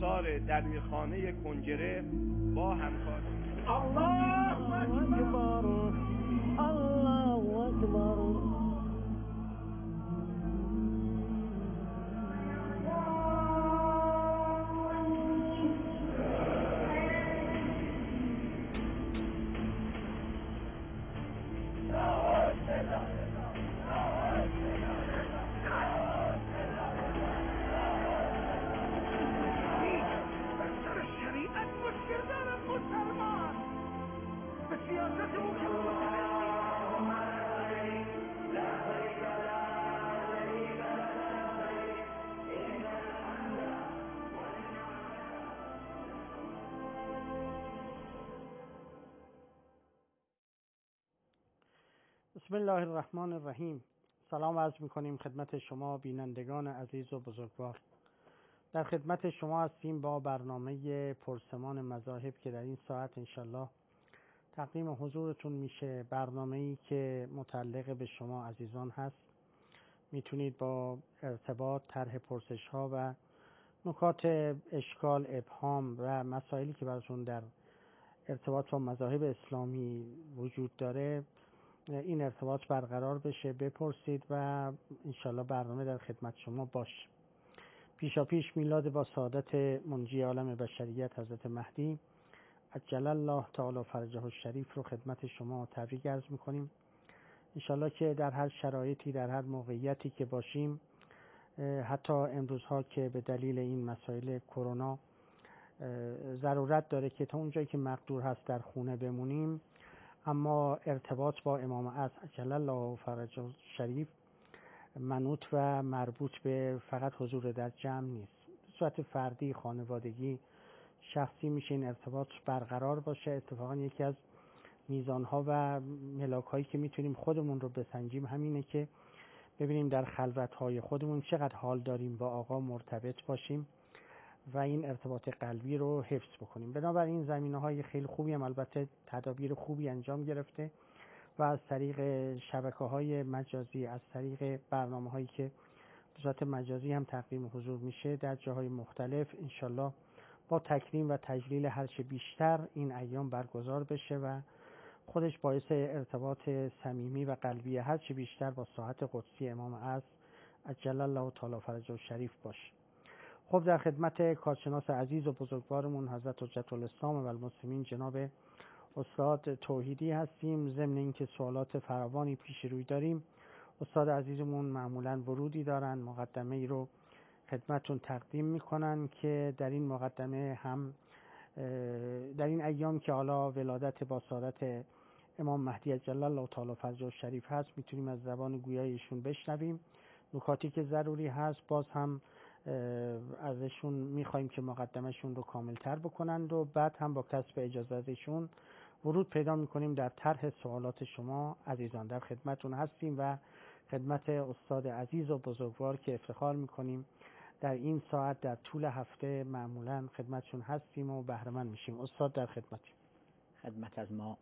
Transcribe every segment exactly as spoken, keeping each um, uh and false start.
آثار دلویخانه کنجره با همکار الله اکبر، الله اکبر. بسم الله الرحمن الرحیم. سلام عرض می‌کنیم خدمت شما بینندگان عزیز و بزرگوار. در خدمت شما هستیم با برنامه پرسمان مذاهب که در این ساعت انشالله تقدیم حضورتون میشه. برنامه‌ای که متعلق به شما عزیزان هست. میتونید با ارتباط، طرح پرسش‌ها و نکات اشکال، ابهام و مسائلی که براتون در ارتباط با مذاهب اسلامی وجود داره این ارتباط برقرار بشه، بپرسید و انشالله برنامه در خدمت شما باشه. پیشا پیش میلاد با سعادت منجی عالم بشریت حضرت مهدی عجل الله تعالی فرجه الشریف رو خدمت شما تبریک عرض میکنیم. انشالله که در هر شرایطی، در هر موقعیتی که باشیم، حتی امروزها که به دلیل این مسائل کرونا ضرورت داره که تا اونجایی که مقدور هست در خونه بمونیم، اما ارتباط با امام اعظم عجل الله فرجه الشریف منوط و مربوط به فقط حضور در جمع نیست. به صورت فردی، خانوادگی، شخصی میشه این ارتباط برقرار باشه. اتفاقا یکی از میزانها و ملاک‌هایی که میتونیم خودمون رو بسنجیم همینه که ببینیم در خلوت‌های خودمون چقدر حال داریم با آقا مرتبط باشیم و این ارتباط قلبی رو حفظ بکنیم. بنابراین زمینه‌های خیلی خوبی هم البته تدابیر خوبی انجام گرفته و از طریق شبکه‌های مجازی، از طریق برنامه‌هایی که به صورت مجازی هم تقدیم حضور میشه در جاهای مختلف، انشالله با تکریم و تجلیل هر چه بیشتر این ایام برگزار بشه و خودش باعث ارتباط صمیمی و قلبی هر چه بیشتر با ساحت قدسی امام اعظم عجل الله تعالی فرجه الشریف باشه. خب در خدمت کارشناس عزیز و بزرگوارمون حضرت حجت الاسلام و المسلمین جناب استاد توحیدی هستیم. ضمن اینکه سوالات فراوانی پیش روی داریم، استاد عزیزمون معمولا ورودی دارن، مقدمه ای رو خدمتون تقدیم میکنن که در این مقدمه هم در این ایام که حالا ولادت با سعادت امام مهدی عجل الله تعالی فرجه الشریف هست، میتونیم از زبان گویایشون بشنویم نکاتی که ضروری هست. باز هم ازشون میخوایم که مقدمهشون رو کاملتر بکنند و بعد هم با کسب اجازهشون ورود پیدا میکنیم در طرح سوالات شما عزیزان. در خدمتون هستیم و خدمت استاد عزیز و بزرگوار که افتخار میکنیم در این ساعت در طول هفته معمولا خدمتشون هستیم و بهره‌مند میشیم. استاد در خدمتیم. خدمت از ما.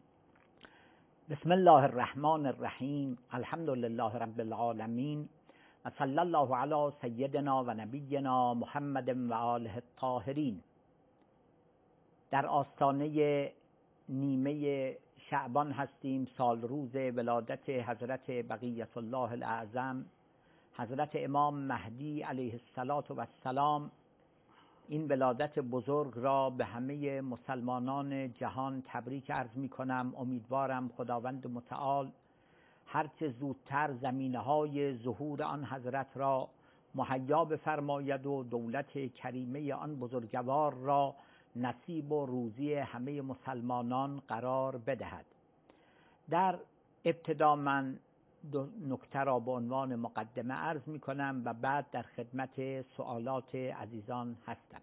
بسم الله الرحمن الرحیم. الحمد لله رب العالمین و صلی الله علی سیدنا و نبینا محمد و آله الطاهرین. در آستانه نیمه شعبان هستیم، سال روز ولادت حضرت بقیت الله الاعظم حضرت امام مهدی علیه السلام. این ولادت بزرگ را به همه مسلمانان جهان تبریک عرض می کنم. امیدوارم خداوند متعال هرچه زودتر زمینه‌های ظهور آن حضرت را مهیا بفرماید و دولت کریمه آن بزرگوار را نصیب و روزی همه مسلمانان قرار بدهد. در ابتدا من دو نکته را به عنوان مقدمه عرض می کنم و بعد در خدمت سوالات عزیزان هستم.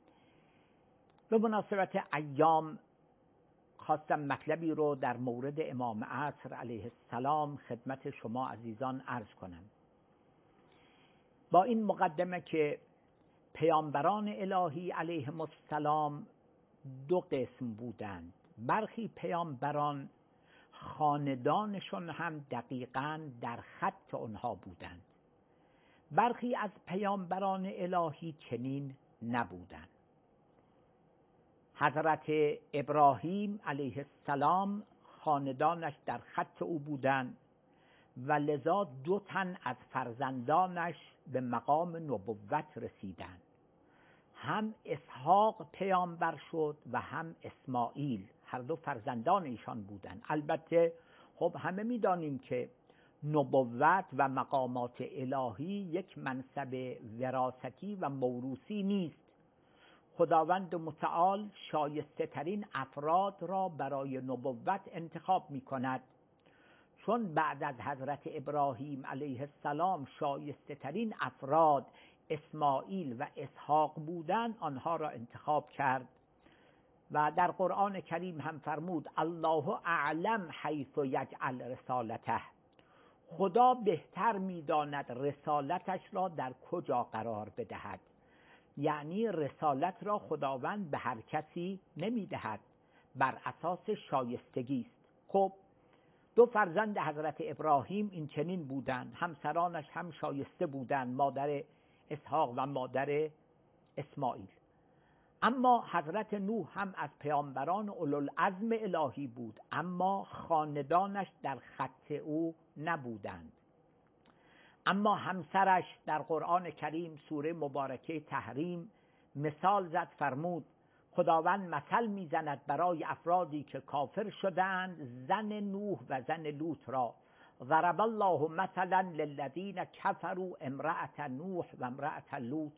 به مناسبت ایام خواستم مطلبی رو در مورد امام عصر علیه السلام خدمت شما عزیزان عرض کنم. با این مقدمه که پیامبران الهی علیهم السلام دو قسم بودند. برخی پیامبران خاندانشون هم دقیقاً در خط آنها بودند. برخی از پیامبران الهی چنین نبودند. حضرت ابراهیم علیه السلام خاندانش در خط او بودند و لذا دو تن از فرزندانش به مقام نبوت رسیدند. هم اسحاق پیامبر شد و هم اسماعیل، هر دو فرزندان ایشان بودند. البته خب همه می‌دانیم که نبوت و مقامات الهی یک منصب وراثتی و موروثی نیست. خداوند متعال شایسته ترین افراد را برای نبوت انتخاب می کند. چون بعد از حضرت ابراهیم علیه السلام شایسته ترین افراد اسماعیل و اسحاق بودند، آنها را انتخاب کرد و در قرآن کریم هم فرمود الله اعلم حیث یجعل رسالته، خدا بهتر می‌داند رسالتش را در کجا قرار بدهد. یعنی رسالت را خداوند به هر کسی نمی‌دهد، بر اساس شایستگی است. خب دو فرزند حضرت ابراهیم این چنین بودند، همسرانش هم شایسته بودند، مادر اسحاق و مادر اسماعیل. اما حضرت نوح هم از پیامبران اولوالعزم الهی بود، اما خاندانش در خط او نبودند. اما همسرش در قرآن کریم سوره مبارکه تحریم مثال زد، فرمود خداوند مثل میزند برای افرادی که کافر شدند زن نوح و زن لوط را. ضرب الله مثلا للذین کفروا امرأة نوح و امرأة لوط.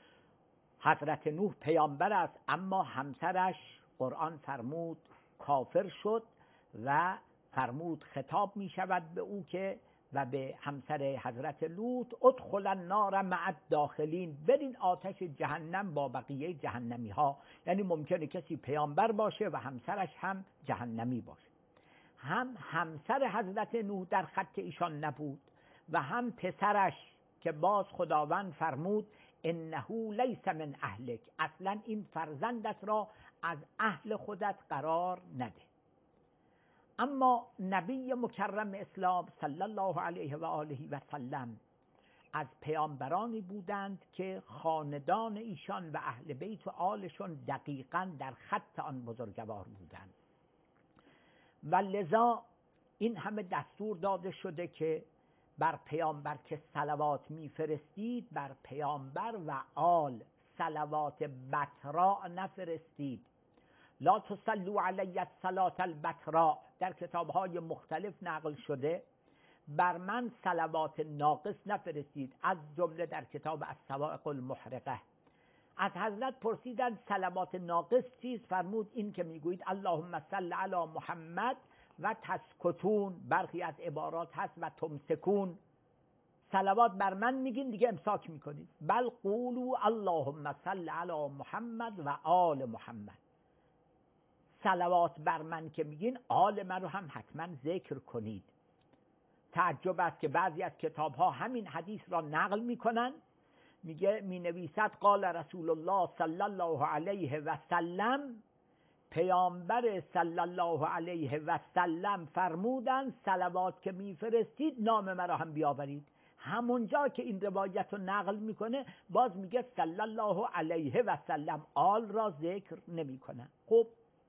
حضرت نوح پیامبر است، اما همسرش قرآن فرمود کافر شد و فرمود خطاب می شود به او که و به همسر حضرت لوط ادخل النار مع الداخلین، برین آتش جهنم با بقیه جهنمی ها. یعنی ممکنه کسی پیامبر باشه و همسرش هم جهنمی باشه. هم همسر حضرت نوح در خط ایشان نبود و هم پسرش که باز خداوند فرمود انه لیس من اهلک، اصلا این فرزندت را از اهل خودت قرار نده. اما نبی مکرم اسلام صلی الله علیه و آله و سلم از پیامبرانی بودند که خاندان ایشان و اهل بیت و آلشون دقیقاً در خط آن بزرگوار بودند و لذا این همه دستور داده شده که بر پیامبر که صلوات میفرستید بر پیامبر و آل صلوات بتراء نفرستید. لا تصلوا علی الصلاة البتراء در کتاب‌های مختلف نقل شده، بر من صلوات ناقص نفرستید، از جمله در کتاب الصواعق المحرقه. از حضرت پرسیدند صلوات ناقص چیست؟ فرمود این که میگویید اللهم صل علی محمد و تسکتون، برخی از عبارات هست و تمسکون، صلوات بر من میگین دیگه امساک میکنید. بل قولوا اللهم صل علی محمد و آل محمد، صلوات بر من که میگین آل من رو هم حتما ذکر کنید. تعجب است که بعضی از کتاب ها همین حدیث را نقل میکنن، میگه می نویسد قال رسول الله صلی الله علیه و سلم، پیامبر صلی الله علیه و سلم فرمودند صلوات که میفرستید نام مرا هم بیاورید. همونجا که این روایت رو نقل میکنه باز میگه صلی الله علیه و سلم، آل را ذکر نمیکنه. خب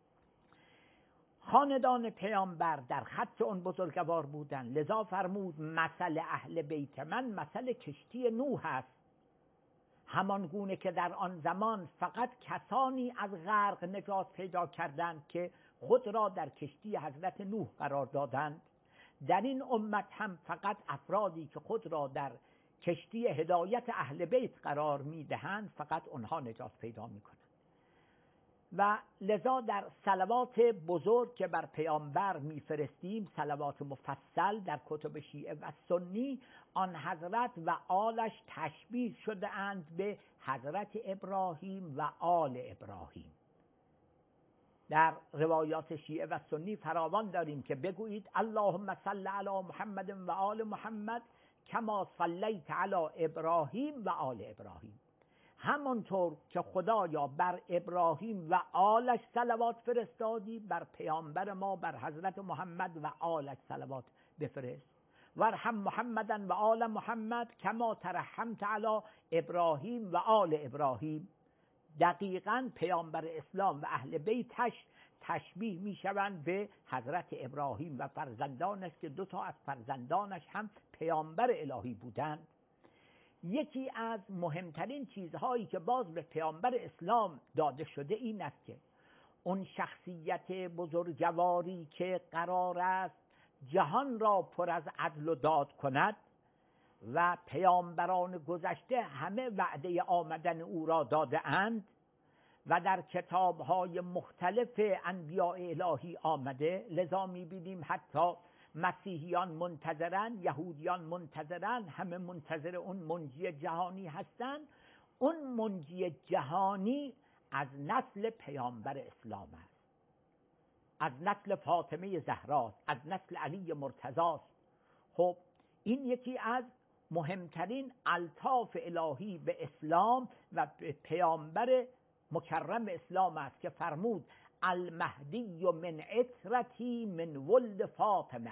خاندان پیامبر در خط اون بزرگوار بودن، لذا فرمود مثل اهل بیت من مثل کشتی نوح است. همان گونه که در آن زمان فقط کسانی از غرق نجات پیدا کردند که خود را در کشتی حضرت نوح قرار دادند، در این امت هم فقط افرادی که خود را در کشتی هدایت اهل بیت قرار میدهند فقط اونها نجات پیدا میکنند. و لذا در صلوات بزرگ که بر پیامبر میفرستیم، صلوات مفصل در کتب شیعه و سنی، آن حضرت و آلش تشبیه شده اند به حضرت ابراهیم و آل ابراهیم. در روایات شیعه و سنی فراوان داریم که بگویید اللهم صل علی محمد و آل محمد کما صلیت علی ابراهیم و آل ابراهیم. همانطور که خدایا بر ابراهیم و آلش صلوات فرستادی، بر پیامبر ما بر حضرت محمد و آلش صلوات بفرست. وارحم محمدا و آل محمد کما ترحمت علی ابراهیم و آل ابراهیم. دقیقاً پیامبر اسلام و اهل بیتش تشبیه میشوند به حضرت ابراهیم و فرزندانش که دو تا از فرزندانش هم پیامبر الهی بودند. یکی از مهمترین چیزهایی که باز به پیامبر اسلام داده شده این است که اون شخصیت بزرگواری که قرار است جهان را پر از عدل و داد کند و پیامبران گذشته همه وعده آمدن او را داده اند و در کتاب‌های مختلف انبیاء الهی آمده، لذا می‌بینیم حتی مسیحیان منتظرن، یهودیان منتظرن، همه منتظر اون منجی جهانی هستند. اون منجی جهانی از نسل پیامبر اسلام است، از نسل فاطمه زهراست، از نسل علی مرتضاست. خب این یکی از مهمترین الطاف الهی به اسلام و به پیامبر مکرم اسلام است که فرمود المهدی من عترتی من ولد فاطمه.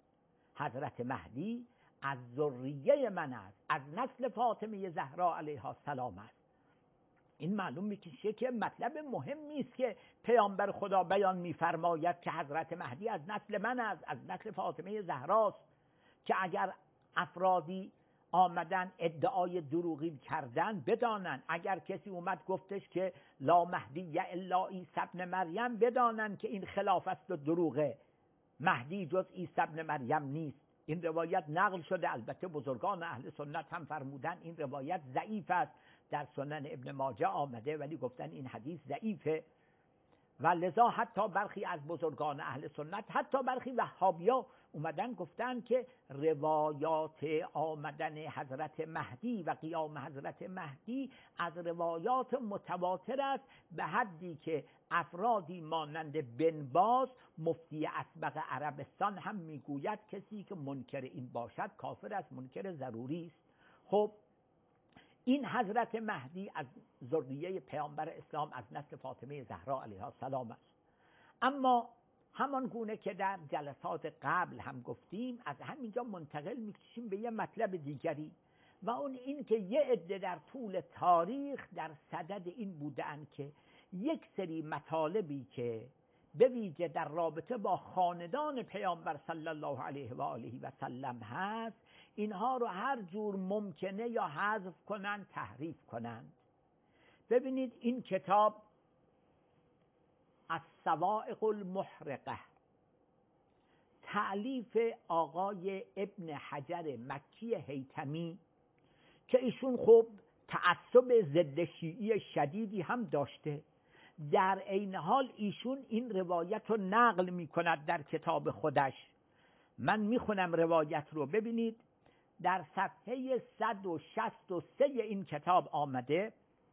حضرت مهدی از ذریه من است، از نسل فاطمه زهرا علیها السلام است. این معلوم میشه که مطلب مهمی است که پیامبر خدا بیان میفرماید که حضرت مهدی از نسل من است، از نسل فاطمه زهراست، که اگر افرادی آمدن ادعای دروغی کردن بدانن، اگر کسی اومد گفتش که لا مهدی الا عیسی ابن مریم، بدانن که این خلاف است و دروغه، مهدی جز عیسی ابن مریم نیست. این روایت نقل شده، البته بزرگان اهل سنت هم فرمودن این روایت ضعیف است، در سنن ابن ماجه آمده ولی گفتن این حدیث ضعیفه و لذا حتی برخی از بزرگان اهل سنت، حتی برخی وهابیا اومدن گفتن که روایات آمدن حضرت مهدی و قیام حضرت مهدی از روایات متواتر است، به حدی که افرادی مانند بن باز مفتی اسبق عربستان هم میگوید کسی که منکر این باشد کافر است، منکر ضروری است. خب این حضرت مهدی از ذریه پیامبر اسلام از نسل فاطمه زهرا علیها السلام است. اما همان گونه که در جلسات قبل هم گفتیم، از همینجا منتقل میشیم به یه مطلب دیگری و اون این که یه عده در طول تاریخ در صدد این بودن که یک سری مطالبی که به ویژه در رابطه با خاندان پیامبر صلی الله علیه و آله و سلم هست، اینها رو هر جور ممکنه یا حذف کنند، تحریف کنند. ببینید این کتاب الصواعق المحرقه تألیف آقای ابن حجر مکی هیثمی که ایشون خب تعصب ضد شیعی شدیدی هم داشته، در عین حال ایشون این روایت رو نقل می کند در کتاب خودش. من می خونم روایت رو، ببینید در صفحه صد و شصت و سه این کتاب آمده،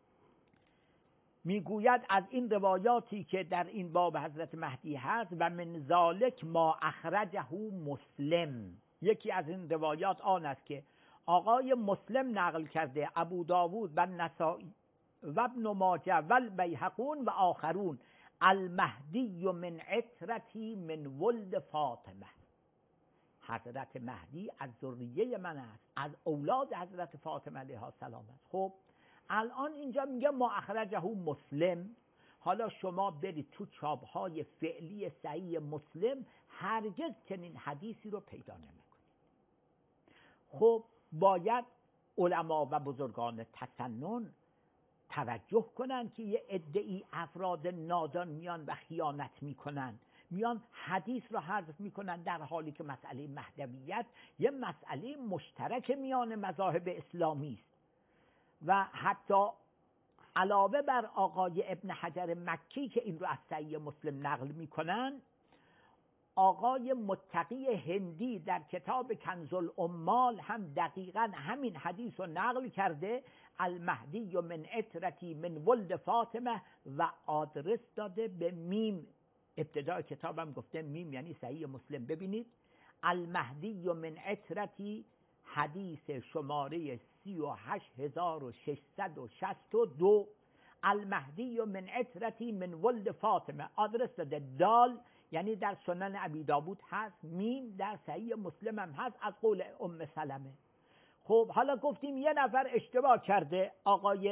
میگوید از این روایاتی که در این باب حضرت مهدی هست و من ذالک ما اخرجه مسلم. یکی از این روایات آن است که آقای مسلم نقل کرده، ابو داوود و نسائی و ابن ماجه و البیهقون و آخرون، المهدی من عترتی من ولد فاطمه. حضرت مهدی از ذریه من است، از اولاد حضرت فاطمه علیها السلام است. خب الان اینجا میگه ما اخرجه مسلم. حالا شما برید تو چاپ‌های فعلی صحیح مسلم هرگز چنین حدیثی رو پیدا نمی‌کنید. خب باید علما و بزرگان تسنن توجه کنن که یه عده‌ای افراد نادان میان و خیانت میکنن، میان حدیث رو حذف میکنن، در حالی که مسئله مهدویت یه مسئله مشترک میان مذاهب اسلامی است. و حتی علاوه بر آقای ابن حجر مکی که این رو از صحیح مسلم نقل میکنن، آقای متقی هندی در کتاب کنز الامال هم دقیقاً همین حدیث رو نقل کرده، المهدی من عترتی من ولد فاطمه، و آدرس داده به میم. ابتدای کتابم گفته میم یعنی صحیح مسلم. ببینید المهدی من عترتی، حدیث شماره سی و هشت هزار و ششصد و شصت و دو، المهدی من عترتی من ولد فاطمه، آدرس داده دال یعنی در سنن ابی داوود هست، میم در صحیح مسلم هم هست از قول ام سلمه. خب حالا گفتیم یه نفر اشتباه کرده، آقای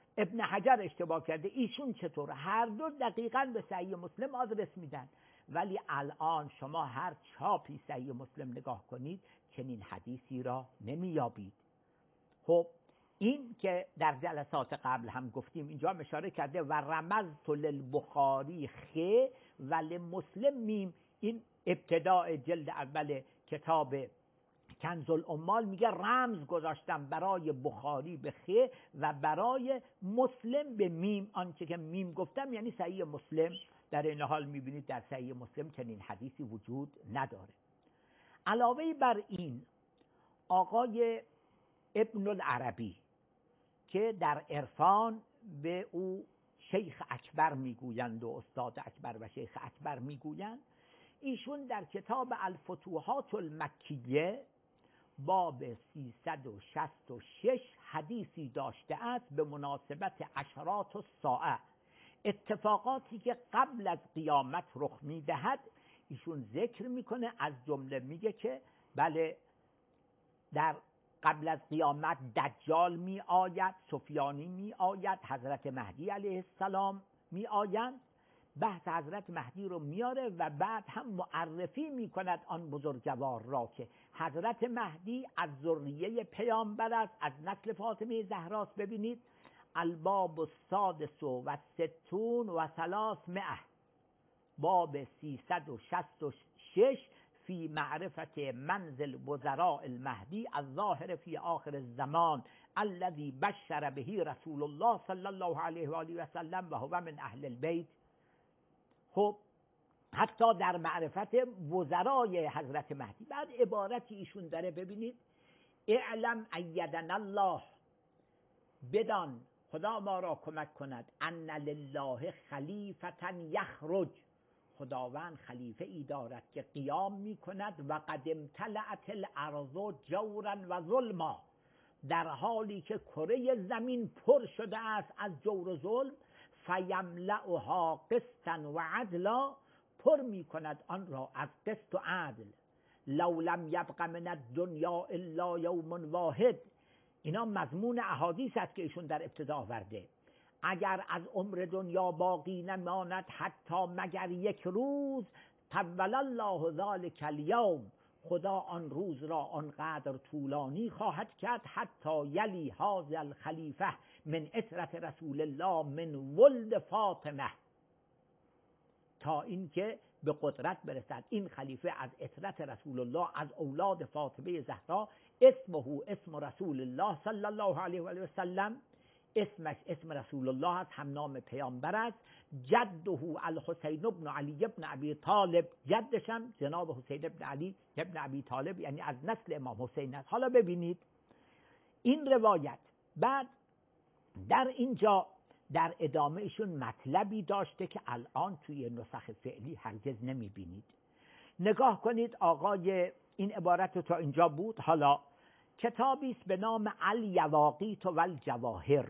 ابن حجر اشتباه کرده، ایشون چطور؟ هر دو دقیقاً به صحیح مسلم آدرس میدن، ولی الان شما هر چاپی صحیح مسلم نگاه کنید چنین حدیثی را نمیابید. خب این که در جلسات قبل هم گفتیم، اینجا اشاره کرده و رمزت للبخاری خ ولی مسلم میم. این ابتداء جلد اول کتاب کنز العمال میگه رمز گذاشتم برای بخاری به خ و برای مسلم به میم. آنچه که میم گفتم یعنی صحیح مسلم. در این حال میبینید در صحیح مسلم چنین حدیثی وجود نداره. علاوه بر این آقای ابن العربی که در عرفان به او شیخ اکبر میگویند و استاد اکبر و شیخ اکبر میگویند، ایشون در کتاب الفتوحات المکیه باب سیصد و شصت و شش حدیثی داشته است به مناسبت اشراط الساعه، اتفاقاتی که قبل از قیامت رخ میدهد. ایشون ذکر میکنه، از جمله میگه که بله در قبل از قیامت دجال می آید، سفیانی می آید، حضرت مهدی علیه السلام می آیند. بحث حضرت مهدی رو میاره و بعد هم معرفی می کند آن بزرگوار را که حضرت مهدی از ذریه پیامبر است، از نسل فاطمه زهراست. ببینید الباب السادس و ستون و ثلاثمائه، باب سیصد و شصت و شش فی معرفت منزل وزراء المهدی الظاهر فی آخر الزمان الذي بشر به رسول الله صلی الله علیه و آله و سلم و هو من اهل البیت. خب حتی در معرفت وزرای حضرت مهدی بعد عبارتی ایشون داره، ببینید اعلم ایدنا الله، بدان خدا ما را کمک کند، ان لله خلیفة یخرج، خداوند خلیفه ای دارد که قیام می کند و قد امتلأت الارض جورا و ظلما، در حالی که کره زمین پر شده است از جور و ظلم، فیملأها قسطا و عدلا، پر می کند آن را از قسط و عدل. لو لم یبق من الدنیا الا یوم واحد، اینا مضمون احادیث است که ایشون در ابتدا آورده. اگر از عمر دنیا باقی نماند حتی مگر یک روز، طول الله ذلک الیوم، خدا آن روز را آنقدر طولانی خواهد کرد، حتی یلی هذا الخلیفه من اطرت رسول الله من ولد فاطمه، تا اینکه به قدرت برسد این خلیفه از اطرت رسول الله، از اولاد فاطمه زهرا. اسمه اسم رسول الله صلی الله علیه و آله و سلم، اسمش اسم رسول الله است، هم نام پیامبر است. جده الحسین ابن علی ابن ابی طالب، جدشم جناب حسین ابن علی ابن ابی طالب، یعنی از نسل امام حسین است. حالا ببینید این روایت بعد در اینجا در ادامه ایشون مطلبی داشته که الان توی نسخ فعلی هرگز نمیبینید. نگاه کنید آقای، این عبارت تا اینجا بود. حالا کتابی است به نام الیواقیت و الجواهر،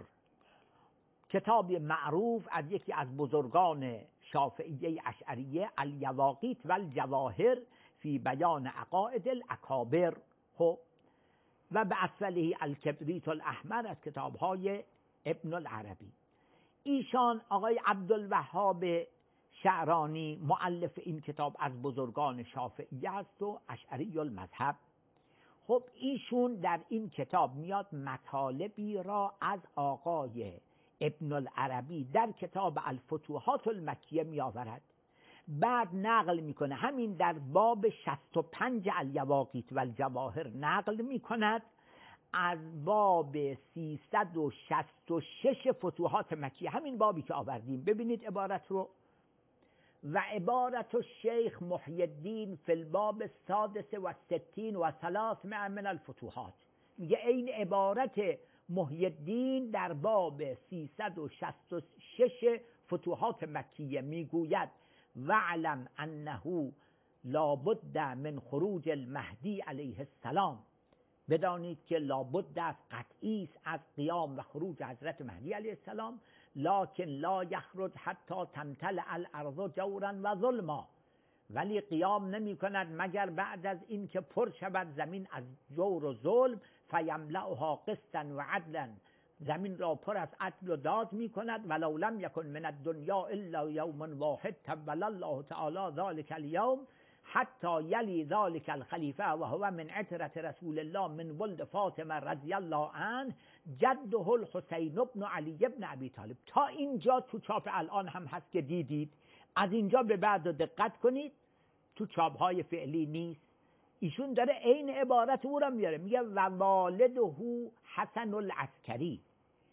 کتاب معروف از یکی از بزرگان شافعیه اشعریه، الیواقیت و الجواهر فی بیان عقاید الاکابر. خب و به اسفله الکبریت الاحمر از کتاب‌های ابن العربی. ایشان آقای عبدالوهاب شعرانی مؤلف این کتاب از بزرگان شافعیه است و اشعری المذهب. خب ایشون در این کتاب میاد مطالبی را از آقای ابن العربی در کتاب الفتوحات المکیه می آورد، بعد نقل میکنه، همین در باب شصت و پنج الیواقیت و الجواهر نقل میکند از باب سیصد و شصت و شش فتوحات مکیه، همین بابی که آوردیم. ببینید عبارت رو، و عبارت الشیخ محی الدین فی الباب السادس و ستین و ثلاثمائه من الفتوحات، میگه این عبارت محی الدین در باب سیصد و شصت و شش فتوحات مکیه میگوید وعلم انه لابد من خروج المهدی علیه السلام، بدانید که لابد است، قطعی است از قیام و خروج حضرت مهدی علیه السلام، لکن لا یخرج حتی تمتلئ الارض جورا و ظلما، ولی قیام نمی کند مگر بعد از این که پر شود زمین از جور و ظلم، فیملأها قسطا و عدلا، زمین را پر از عدل و داد می کند ولو لم یکن من الدنیا الا یوم واحد تول الله تعالی ذلك اليوم حتی یلی ذلك الخلیفه و هو من عترة رسول الله من ولد فاطمه رضی الله عنه جده الحسین بن علی بن ابی طالب. تا اینجا تو چاپ الان هم هست که دیدید. از اینجا به بعد دقت کنید، تو چاپ های فعلی نیست. ایشون داره عین عبارت او را میاره، میگه و والده حسن العسکری،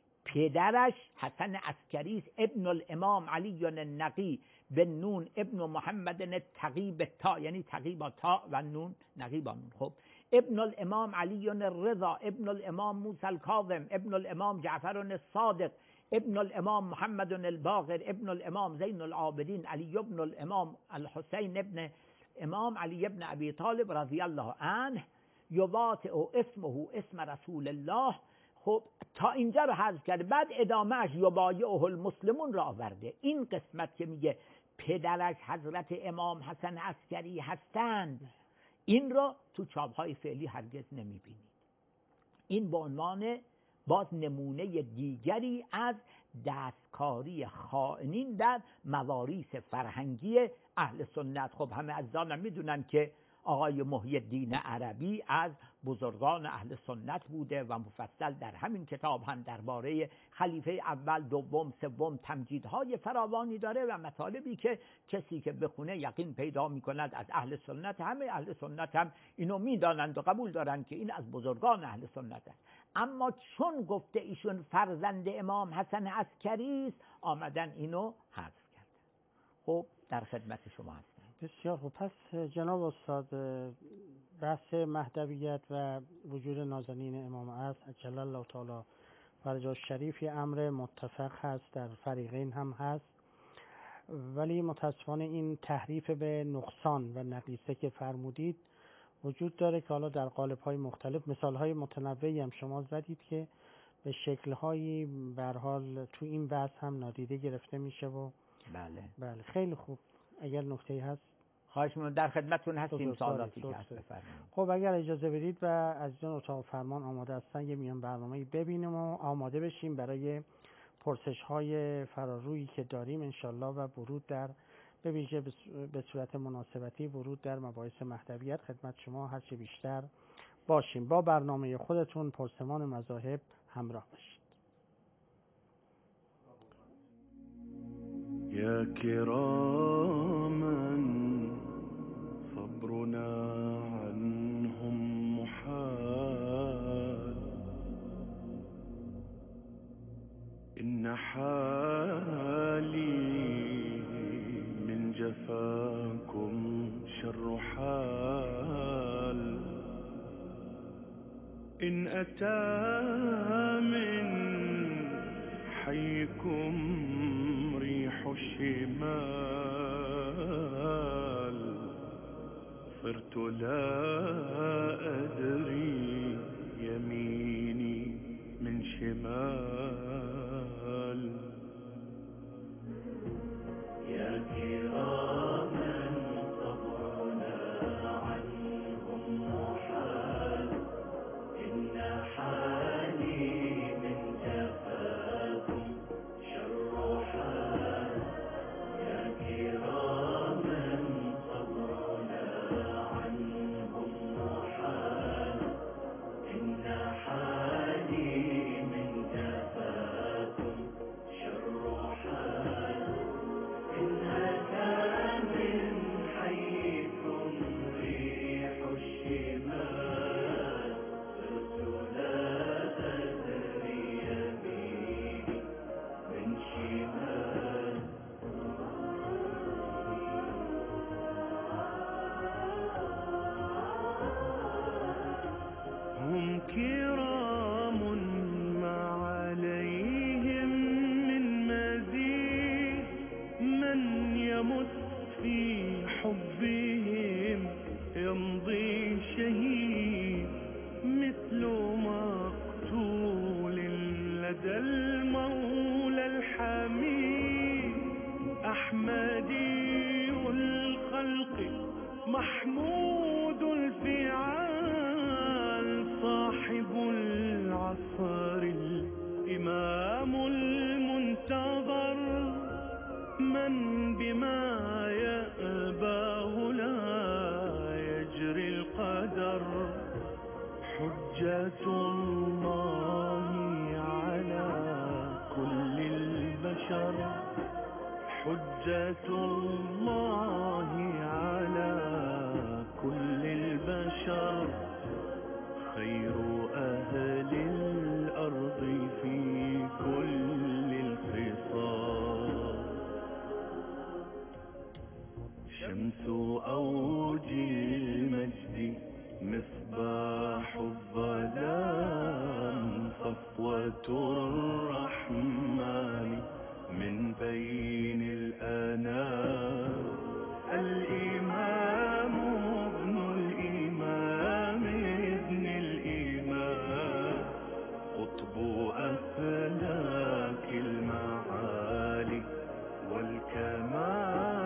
پدرش حسن عسکری است، ابن الامام علی النقی به نون ابن محمد التقی به تا، یعنی تقی با تا و نون، نقی با نون. خب ابن الامام علی الرضا، ابن الامام موسی الکاظم، ابن الامام جعفر الصادق، ابن الامام محمد الباقر، ابن الامام زین العابدین علی ابن الامام الحسین ابن امام علی ابن ابی طالب رضی الله عنه یواطئ اسمه اسم رسول الله. خب تا اینجا رو حذف کرده، بعد ادامهش یبایعه المسلمون را آورده. این قسمت که میگه پدرش حضرت امام حسن عسکری هستند، این رو تو چاپ‌های فعلی هرگز نمیبینید. این به عنوان باز نمونه دیگری از دستکاری خائنین در مواریث فرهنگی اهل سنت. خب همه عزیزانم میدونن که آقای محی الدین عربی از بزرگان اهل سنت بوده و مفصل در همین کتاب هم درباره خلیفه اول، دوم، سوم تمجیدهای فراوانی داره و مطالبی که کسی که بخونه یقین پیدا میکند از اهل سنت. همه اهل سنت هم اینو میدانند و قبول دارند که این از بزرگان اهل سنت است. اما چون گفته ایشون فرزند امام حسن عسکری است، آمدن اینو حذف کرد. خب در خدمت شما هستم. بسیار خوب. پس جناب استاد، بحث مهدویت و وجود نازنین امام عصر اجل الله تعالی فرجه الشریف امر متفق هست، در فریقین هم هست، ولی متاسفانه این تحریف به نقصان و نقیصه که فرمودید وجود داره که حالا در قالب‌های مختلف، مثال‌های متنوعی هم شما زدید که به شکل‌هایی به هر حال تو این بحث هم نادیده گرفته میشه. و بله بله خیلی خوب. اگر نکته‌ای هست خواهش می‌کنم، در خدمتتون هستیم. سوالاتی که هست بفرمایید. خب اگر اجازه بدید و عزیزان اتاق فرمان آماده هستن، یه میان برنامه‌ای ببینیم و آماده بشیم برای پرسش‌های فرارویی که داریم انشالله و ورود در به ویژه به صورت مناسبتی ورود در مباحث مهدویت خدمت شما هرچه بیشتر باشیم. با برنامه خودتون پرسمان مذاهب همراه باشید. یا کراما صبرنا عنهم محال ان حالی من جفاكم شر حال إن أتى من حيكم ريح الشمال صرت لا أدري يميني من شمال يا كراما صبرنا عنهم محال إن حالي من جفاكم شر حال يا كراما صبرنا عنهم محال إن حالي من جفاكم شر حال إن أتى من حيكم ريح الشمال صرت لا أدري يميني من شمال هم كرام ما عليهم من مزيد من يمت في حبهم يمضي شهيد مثل مقتول لدى المولى الحميد أحمدي الخلق محمود الفعال صاحب العصر الإمام عزة الله على كل البشر خير أهل الأرض في كل الخصال شمس أوج المجد مصباح الظلام صفوة الرحمن من بين الأنام الإمام ابن الإمام ابن الإمام قطب أفلاك المعالي والكمال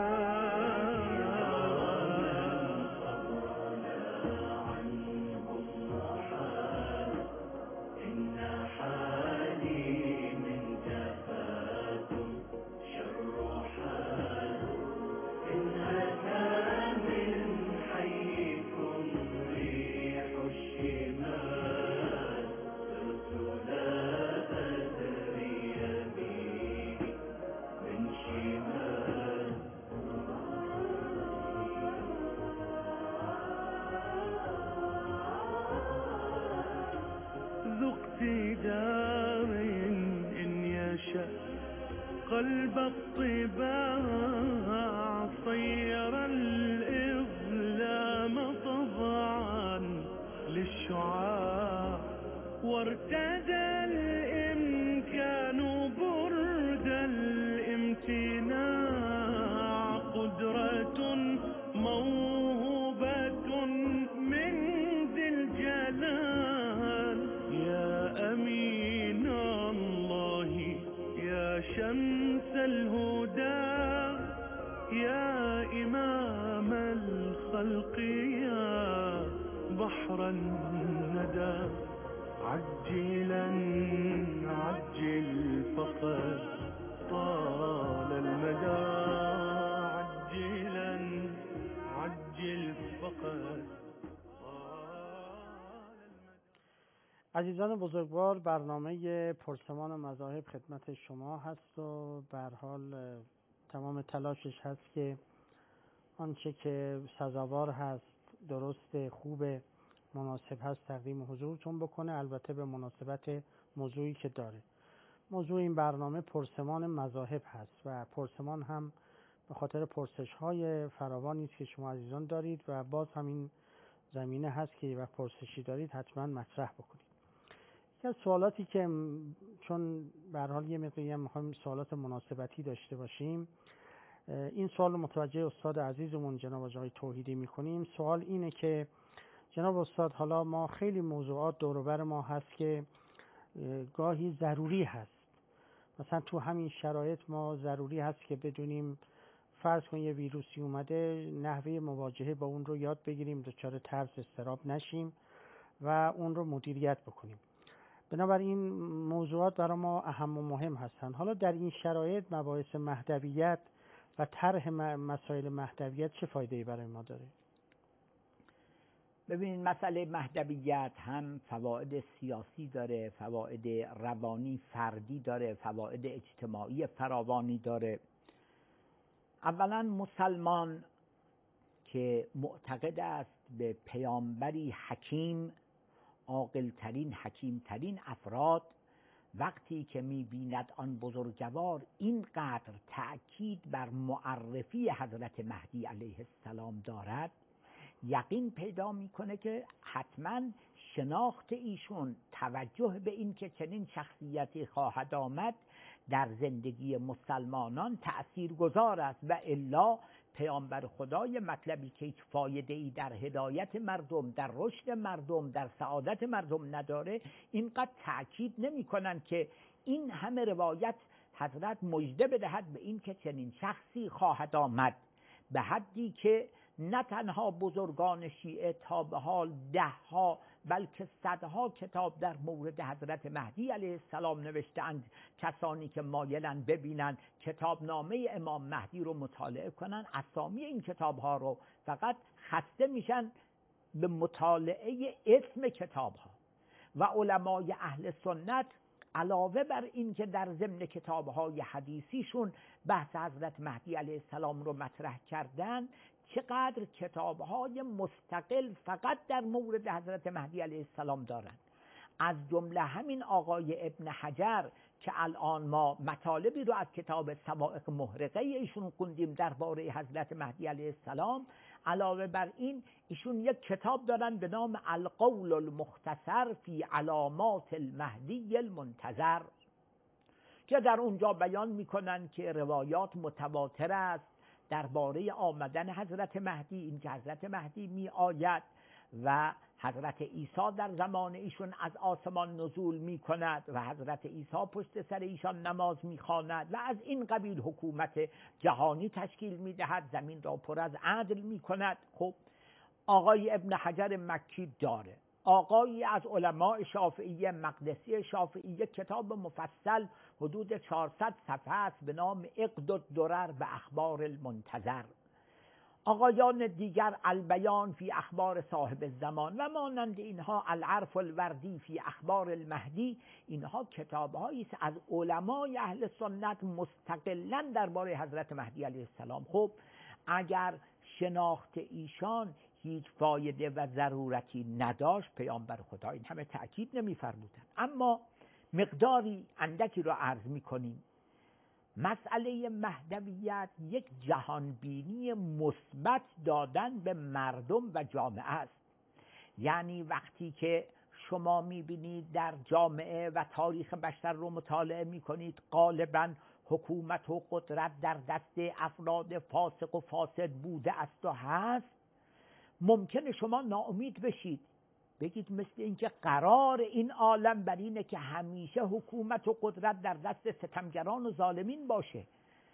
قلب الطباع صير الإظلام طبعا للشعاع وارتدى الإمكان برد الامتناع قدرة موهوبة من ذي الجلال يا أمين الله يا شمس الهدى يا إمام الخلق يا بحر الندى عجلا عجل فقد طال المدى عجلا عجل فقد عزیزان بزرگوار، برنامه پرسمان مذاهب خدمت شما هست و به هر حال تمام تلاشش هست که آنچه که سزاوار هست، درست، خوب، مناسب هست تقدیم حضورتون بکنه، البته به مناسبت موضوعی که داره. موضوع این برنامه پرسمان مذاهب هست و پرسمان هم به خاطر پرسش های فراوانی است که شما عزیزان دارید و باز همین زمینه هست که وقت پرسشی دارید حتما مطرح بکنید. یکی از سوالاتی که چون به هر حال یه مقداری می‌خوایم سوالات مناسبتی داشته باشیم، این سوال رو متوجه استاد عزیزمون جناب آقای توحیدی می‌کنیم. سوال اینه که جناب استاد، حالا ما خیلی موضوعات دور و بر ما هست که گاهی ضروری هست، مثلا تو همین شرایط ما ضروری هست که بدونیم فرض کن یه ویروسی اومده، نحوه مواجهه با اون رو یاد بگیریم، دچار ترس اضطراب نشیم و اون رو مدیریت بکنیم. بنابراین موضوعات برای ما اهم و مهم هستن. حالا در این شرایط مباحث مهدویت و طرح مسائل مهدویت چه فایده‌ای برای ما داره؟ ببینید، مسئله مهدویت هم فواید سیاسی داره، فواید روانی فردی داره، فواید اجتماعی فراوانی داره. اولا مسلمان که معتقد است به پیامبری حکیم، عاقل‌ترین حکیم‌ترین افراد، وقتی که می‌بیند آن بزرگوار اینقدر تأکید بر معرفی حضرت مهدی علیه السلام دارد، یقین پیدا میکنه که حتما شناخت ایشون، توجه به این که چنین شخصیتی خواهد آمد در زندگی مسلمانان تأثیرگذار است و الا پیامبر خدای مطلبی که هیچ فایده ای در هدایت مردم، در رشد مردم، در سعادت مردم نداره، اینقدر تأکید نمی کنن که این همه روایت حضرت مژده بدهد به این که چنین شخصی خواهد آمد، به حدی که نه تنها بزرگان شیعه تا به حال ده ها بلکه صدها کتاب در مورد حضرت مهدی علیه السلام نوشتند. کسانی که مایلن ببینن کتابنامه امام مهدی رو مطالعه کنن، اسامی این کتاب ها رو فقط خسته میشن به مطالعه اسم کتاب ها. و علمای اهل سنت علاوه بر این که در ضمن کتاب‌های حدیثیشون بحث حضرت مهدی علیه السلام رو مطرح کردن، چقدر کتاب‌های مستقل فقط در مورد حضرت مهدی علیه السلام دارن. از جمله همین آقای ابن حجر که الان ما مطالبی رو از کتاب صواعق محرقه ایشون خوندیم درباره حضرت مهدی علیه السلام، علاوه بر این ایشون یک کتاب دارن به نام القول المختصر فی علامات المهدی المنتظر که در اونجا بیان میکنن که روایات متواتر است درباره آمدن حضرت مهدی، این که حضرت مهدی می آید و حضرت عیسی در زمان ایشون از آسمان نزول می کند و حضرت عیسی پشت سر ایشان نماز می خواند و از این قبیل حکومت جهانی تشکیل می دهد، زمین را پر از عدل می کند. خب آقای ابن حجر مکی داره، آقایی از علماء شافعیه مقدسی شافعیه کتاب مفصل حدود چهارصد صفحه است به نام عقد الدرر به اخبار المنتظر. آقایان دیگر البیان فی اخبار صاحب الزمان و مانند اینها العرف الوردی فی اخبار المهدی، اینها کتاب‌هایی است از علمای اهل سنت مستقلاً درباره حضرت مهدی علیه السلام. خب اگر شناخت ایشان هیچ فایده و ضرورتی نداشت پیامبر خدا این همه تأکید نمی‌فرمودند. اما مقداری اندکی را عرض می‌کنیم. مسئله مهدویت یک جهانبینی مثبت دادن به مردم و جامعه است. یعنی وقتی که شما می‌بینید در جامعه و تاریخ بشر رو مطالعه می‌کنید غالباً حکومت و قدرت در دست افراد فاسق و فاسد بوده است و هست، ممکنه شما ناامید بشید، بگید مثل اینکه قرار این عالم بر اینه که همیشه حکومت و قدرت در دست ستمگران و ظالمین باشه.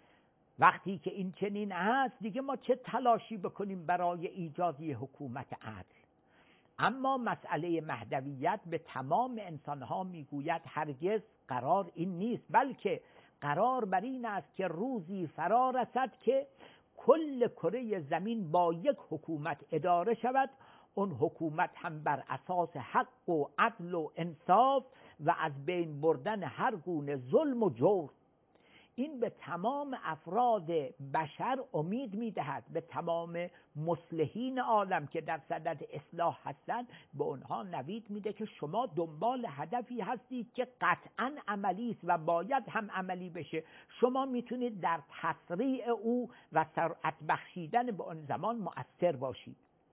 وقتی که این چنین هست دیگه ما چه تلاشی بکنیم برای ایجاد حکومت عدل؟ اما مسئله مهدویت به تمام انسانها میگوید هرگز قرار این نیست، بلکه قرار بر این است که روزی فرا رسد که کل کره زمین با یک حکومت اداره شود، اون حکومت هم بر اساس حق و عدل و انصاف و از بین بردن هر گونه ظلم و جور. این به تمام افراد بشر امید میدهد، به تمام مصلحین عالم که در صدد اصلاح هستند به اونها نوید میده که شما دنبال هدفی هستید که قطعا عملی است و باید هم عملی بشه. شما میتونید در تسریع او و سرعت بخشیدن به اون زمان مؤثر باشید.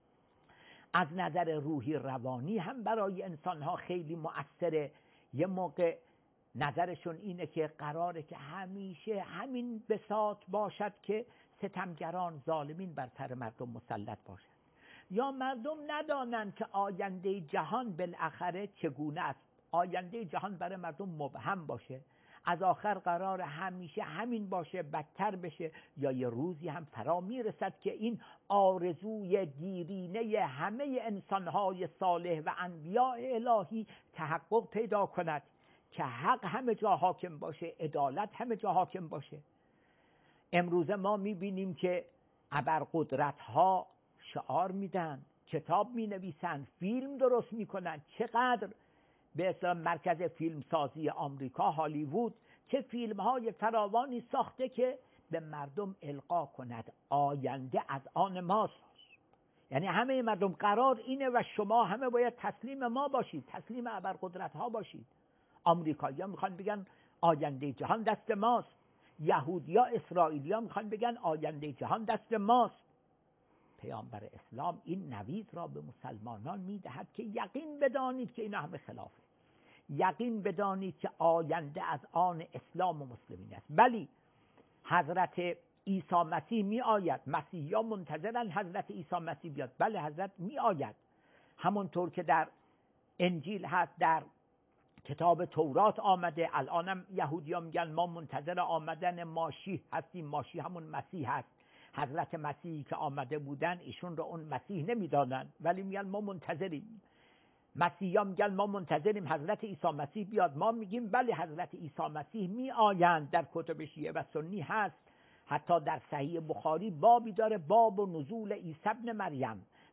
از نظر روحی روانی هم برای انسانها خیلی مؤثره. یه موقع نظرشون اینه که قراره که همیشه همین بساط باشد که ستمگران ظالمین بر سر مردم مسلط باشد، یا مردم ندانند که آینده جهان بالاخره چگونه است، آینده جهان برای مردم مبهم باشه، از آخر قرار همیشه همین باشه، بدتر بشه، یا یه روزی هم فرا میرسد که این آرزوی دیرینه همه انسانهای صالح و انبیاء الهی تحقق پیدا کند که حق همه جا حاکم باشه، عدالت همه جا حاکم باشه. امروز ما میبینیم که ابرقدرت ها شعار میدن، کتاب مینویسن، فیلم درست میکنن. چقدر به اسم مرکز فیلم سازی آمریکا هالیوود چه فیلم های فراوانی ساخته که به مردم القا کند آینده از آن ماست. یعنی همه مردم قرار اینه و شما همه باید تسلیم ما باشید، تسلیم ابرقدرت ها باشید. آمریکایی‌ها میخوان بگن آینده جهان دست ماست، یهودیا اسرائیلیا میخوان بگن آینده جهان دست ماست. پیامبر اسلام این نوید را به مسلمانان میدهد که یقین بدانید که اینا همه خلافه، یقین بدانید که آینده از آن اسلام و مسلمین است. بلی حضرت عیسی مسیح می آید، مسیحیان منتظرن حضرت عیسی مسیح بیاد. بله حضرت می آید، همونطور که در انجیل هست، در کتاب تورات آمده. الانم یهودیان میگن ما منتظر آمدن ماشیح هستیم، ماشیح همون مسیح هست. حضرت مسیحی که آمده بودن ایشون رو اون مسیح نمیدانن، ولی میگن ما منتظریم. مسیحیان میگن ما منتظریم حضرت عیسی مسیح بیاد. ما میگیم بله حضرت عیسی مسیح می آیند، در کتب شیعه و سنی هست. حتی در صحیح بخاری بابی داره، باب و نزول عیسی ابن مریم،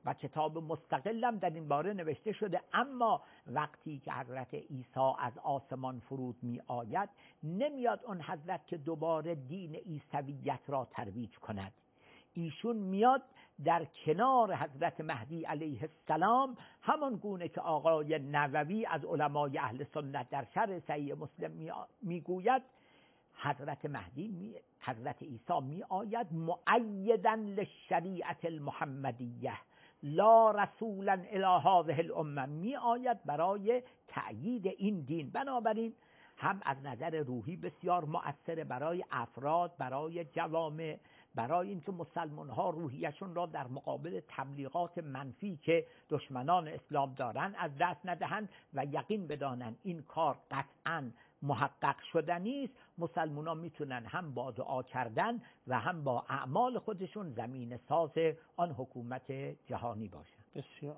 و کتاب مستقلم در این باره نوشته شده. اما وقتی که حضرت عیسی از آسمان فرود می آید، نمیاد اون حضرت که دوباره دین عیسویت را ترویج کند. ایشون میاد در کنار حضرت مهدی علیه السلام، همان گونه که آقای نووی از علمای اهل سنت در شرح صحیح مسلم میگوید، حضرت مهدی می، حضرت عیسی می آید مؤیدا للشریعت المحمدیه لا رسولا الی هذه الامه، می آید برای تأیید این دین. بنابراین هم از نظر روحی بسیار مؤثر برای افراد، برای جوامع، برای اینکه مسلمان ها روحیشون را در مقابل تبلیغات منفی که دشمنان اسلام دارن از دست ندهند و یقین بدانند این کار قطعاً محقق شدنی است. مسلمان ها میتونن هم با دعا کردن و هم با اعمال خودشون زمین ساز آن حکومت جهانی باشن. بسیار.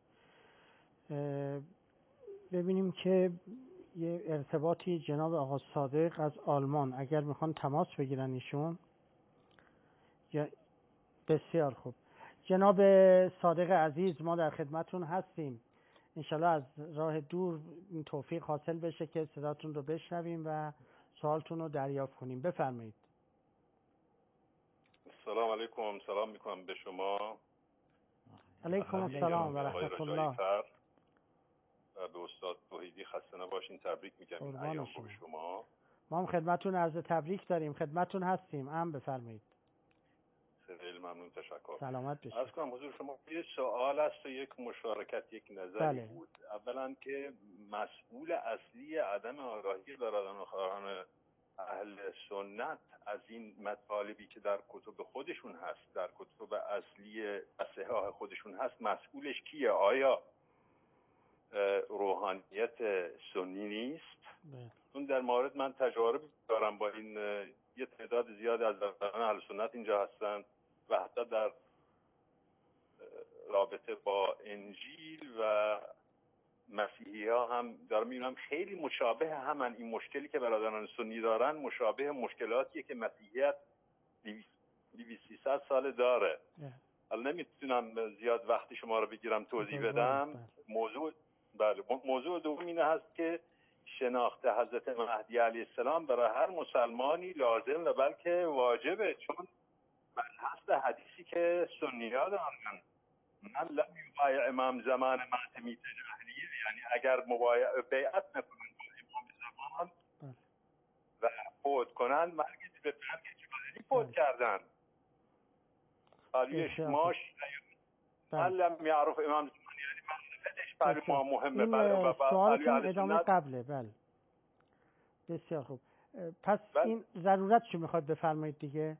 ببینیم که یه ارتباطی جناب آقا صادق از آلمان اگر میخوان تماس بگیرن ایشون. بسیار خوب. جناب صادق عزیز، ما در خدمتون هستیم. انشالله از راه دور این توفیق حاصل بشه که صداتون رو بشنویم و سوالتون رو دریافت کنیم. بفرمایید. السلام علیکم. سلام میکنم به شما. علیکم السلام و رحمت الله. و به استاد توحیدی خسته نباشین. تبریک میگم این ایام به شما. ما هم خدمتون عرض تبریک داریم. خدمتون هستیم. ام بفرمایید. خیلی ممنون، تشکر. سلامت باشید. عرض کنم حضور شما یه سوال است و یک مشارکت، یک نظری بله. بود. اولا که مسئول اصلی عدم آگاهی برادران اهل سنت از این مطالبی که در کتب خودشون هست، در کتب اصلی صحاح خودشون هست، مسئولش کیه؟ آیا روحانیت سنی نیست؟ بله. اون در مورد من تجارب دارم با این، یه تعداد زیاد از برادران اهل سنت اینجا هستن و حتی در رابطه با انجیل و مسیحی ها هم دارم میبینم خیلی مشابه همن. این مشکلی که برادران سنی دارن مشابه مشکلاتیه که مسیحیت دویست سیصد سال داره. حالا نمیتونم زیاد وقت شما رو بگیرم توضیح بدم. موضوع بله موضوع دوم اینه هست که شناخت حضرت مهدی علیه السلام برای هر مسلمانی لازم و بلکه واجبه، چون بر حسب حدیثی که سنی‌ها دارن من لم یبایع امام زمان مات میت جاهلیه، یعنی اگر مبایع بیعت نکنن با امام زمان و فوت کنن مرگی به مرگ جاهلی فوت کردن. حالی شماش من لم یعرف امام زمان، یعنی معرفتش برای ما مهمه. برای سوالتون ادامه قبله. بله بسیار خوب. پس بله. این ضرورت چی میخواد بفرمایید دیگه؟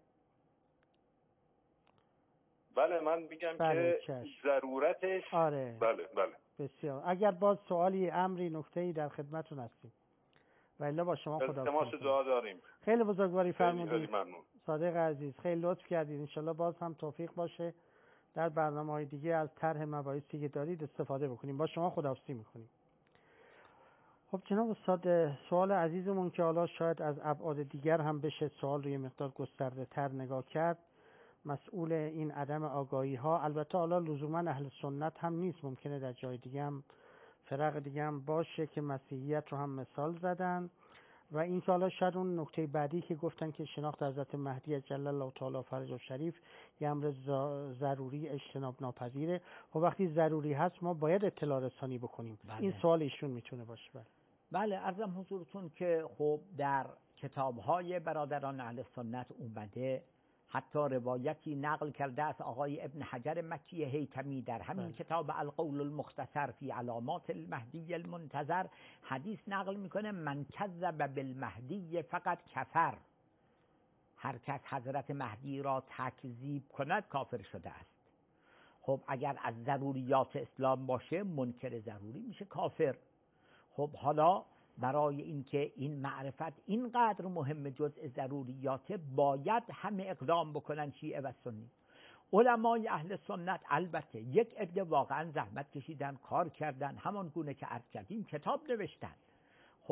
بله من میگم بله که چشم. ضرورتش آره. بله بله بسیار. اگر باز سوالی، امری، نکته‌ای در خدمتتون هستیم و الا با شما خدا تماس دعا داریم. خیلی بزرگواری فرمودید ممنون. صادق عزیز، خیلی لطف کردید. انشالله باز هم توفیق باشه در برنامه‌های دیگه از طرح مباحثی که دارید استفاده بکنیم. با شما خداحافظی میکنیم. خب جناب استاد، سوال عزیزمون که حالا شاید از ابعاد دیگر هم بشه سوال روی مقدار گسترده تر نگاه کرد، مسئول این عدم آگاهی ها، البته حالا لزوما اهل سنت هم نیست، ممکنه در جای دیگه هم فرق دیگه هم باشه که مسیحیت رو هم مثال زدن. و این که حالا شاید اون نکته بعدی که گفتن که شناخت حضرت مهدی جل الله تعالی فرجه شریف یه امر ضروری اجتناب ناپذیره. خب وقتی ضروری هست ما باید اطلاع رسانی بکنیم. بله. این سوال ایشون میتونه باشه. بله بله عرضم حضورتون که خب در کتاب‌های برادران اهل سنت اومده، حتی روایتی نقل کرده از آقای ابن حجر مکی هیتمی در همین بله. کتاب القول المختصر فی علامات المهدی المنتظر حدیث نقل میکنه: من کذب بالمهدی فقط کفر، هر کس حضرت مهدی را تکذیب کند کافر شده است. خب اگر از ضروریات اسلام باشه منکر ضروری میشه کافر. خب حالا برای اینکه این معرفت اینقدر مهم جزء ضروریات، باید همه اقدام بکنن شیعه و سنی. علمای اهل سنت البته یک عده واقعا زحمت کشیدن، کار کردن، همان گونه که عرض کردیم کتاب نوشتن. خب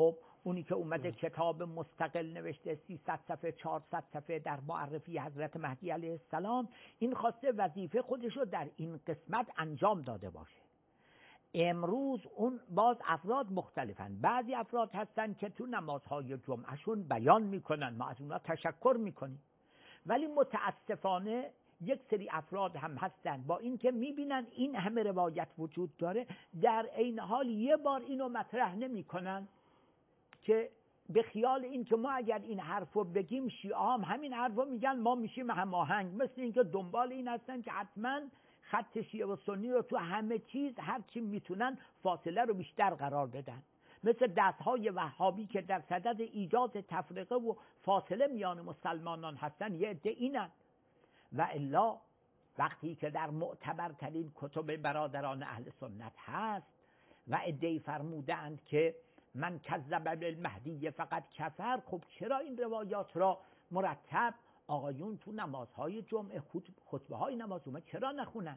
اونی که اومده کتاب مستقل نوشته سیصد صفحه چهارصد صفحه در معرفی حضرت مهدی علیه السلام، این خواسته وظیفه خودش رو در این قسمت انجام داده باشه. امروز اون باز افراد مختلفن. بعضی افراد هستن که تو نمازهای جمعهشون بیان میکنن، ما از اونا تشکر میکنیم، ولی متاسفانه یک سری افراد هم هستن با این که میبینن این همه روایت وجود داره، در عین حال یه بار اینو مطرح نمیکنن که به خیال این که ما اگر این حرفو بگیم شیعه هم همین حرفو میگن، ما میشیم هماهنگ. مثل این که دنبال این هستن که حتما خط شیعه و سنی رو تو همه چیز هر چی میتونن فاصله رو بیشتر قرار بدن. مثل دستهای وهابی که در صدد ایجاد تفرقه و فاصله میان مسلمانان هستن، یه عده اینن. و الا وقتی که در معتبرترین کتب برادران اهل سنت هست و عده‌ای فرمودند که من کذب بالمهدی فقط کفر، خب چرا این روایات را مرتب آقایون تو نمازهای جمعه خطبه های نماز جمعه چرا نخونن؟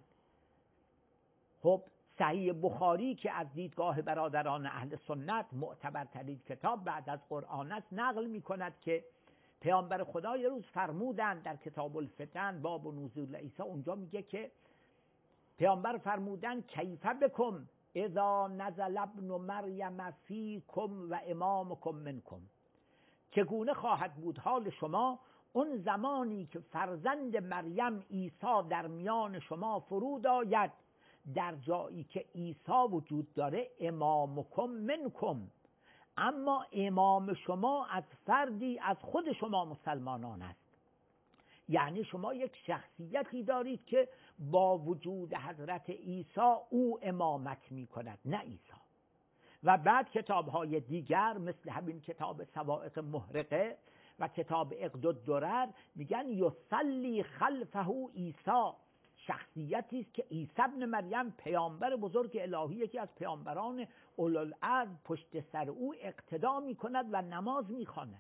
خب صحیح بخاری که از دیدگاه برادران اهل سنت معتبرترین کتاب بعد از قرآن است، نقل می کند که پیامبر خدا یه روز فرمودن در کتاب الفتن باب و نزول عیسی، اونجا میگه که پیامبر فرمودن کیف بکم اذا نزل ابن مریم فیکم و امامکم منکم، چگونه خواهد بود حال شما اون زمانی که فرزند مریم عیسی در میان شما فرود آید، در جایی که عیسی وجود داره امامکم منکم، اما امام شما از فردی از خود شما مسلمانان است. یعنی شما یک شخصیتی دارید که با وجود حضرت عیسی او امامت می کند، نه عیسی. و بعد کتاب‌های دیگر مثل همین کتاب صواعق محرقه و کتاب عقد الدرر میگن یصلی خلفه عیسی، شخصیتی است که عیسی ابن مریم پیامبر بزرگ الهی، یکی از پیامبران اولوالعزم، پشت سر او اقتدا میکند و نماز میخواند.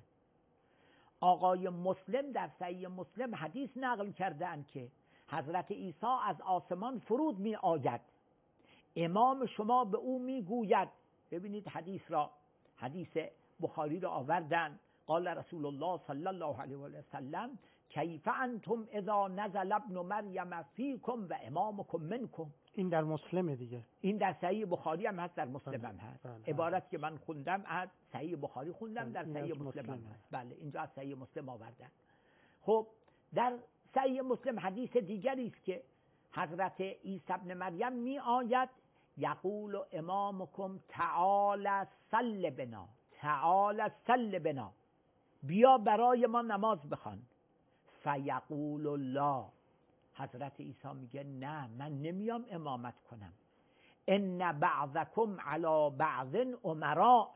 آقای مسلم در صحیح مسلم حدیث نقل کردند که حضرت عیسی از آسمان فرود می آید، امام شما به او میگوید، ببینید حدیث را، حدیث بخاری را آوردن، قال رسول الله صلی الله علیه و سلم کیف انتم اذا نزل ابن مریم فیکم و امامکم منکم. این در مسلمه دیگه، این در صحیح بخاری هم هست، در مسلم هم هست. بله. عبارت که من خوندم از صحیح بخاری خوندم، در صحیح مسلم هم هست. بله اینجا از صحیح مسلم آوردن. خب در صحیح مسلم حدیث دیگری است که حضرت عیسی ابن مریم می آید، یقول امامکم تعال صل بنا، تعال صل بنا، بیا برای ما نماز بخوان. فیقول الله، حضرت عیسی میگه نه من نمیام امامت کنم، ان بعضکم علی بعض امراء،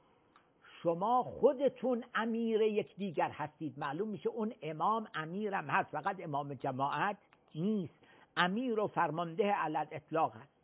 شما خودتون امیر یکدیگر هستید. معلوم میشه اون امام امیرم هست، فقط امام جماعت نیست، امیر و فرمانده علی الاطلاق هست.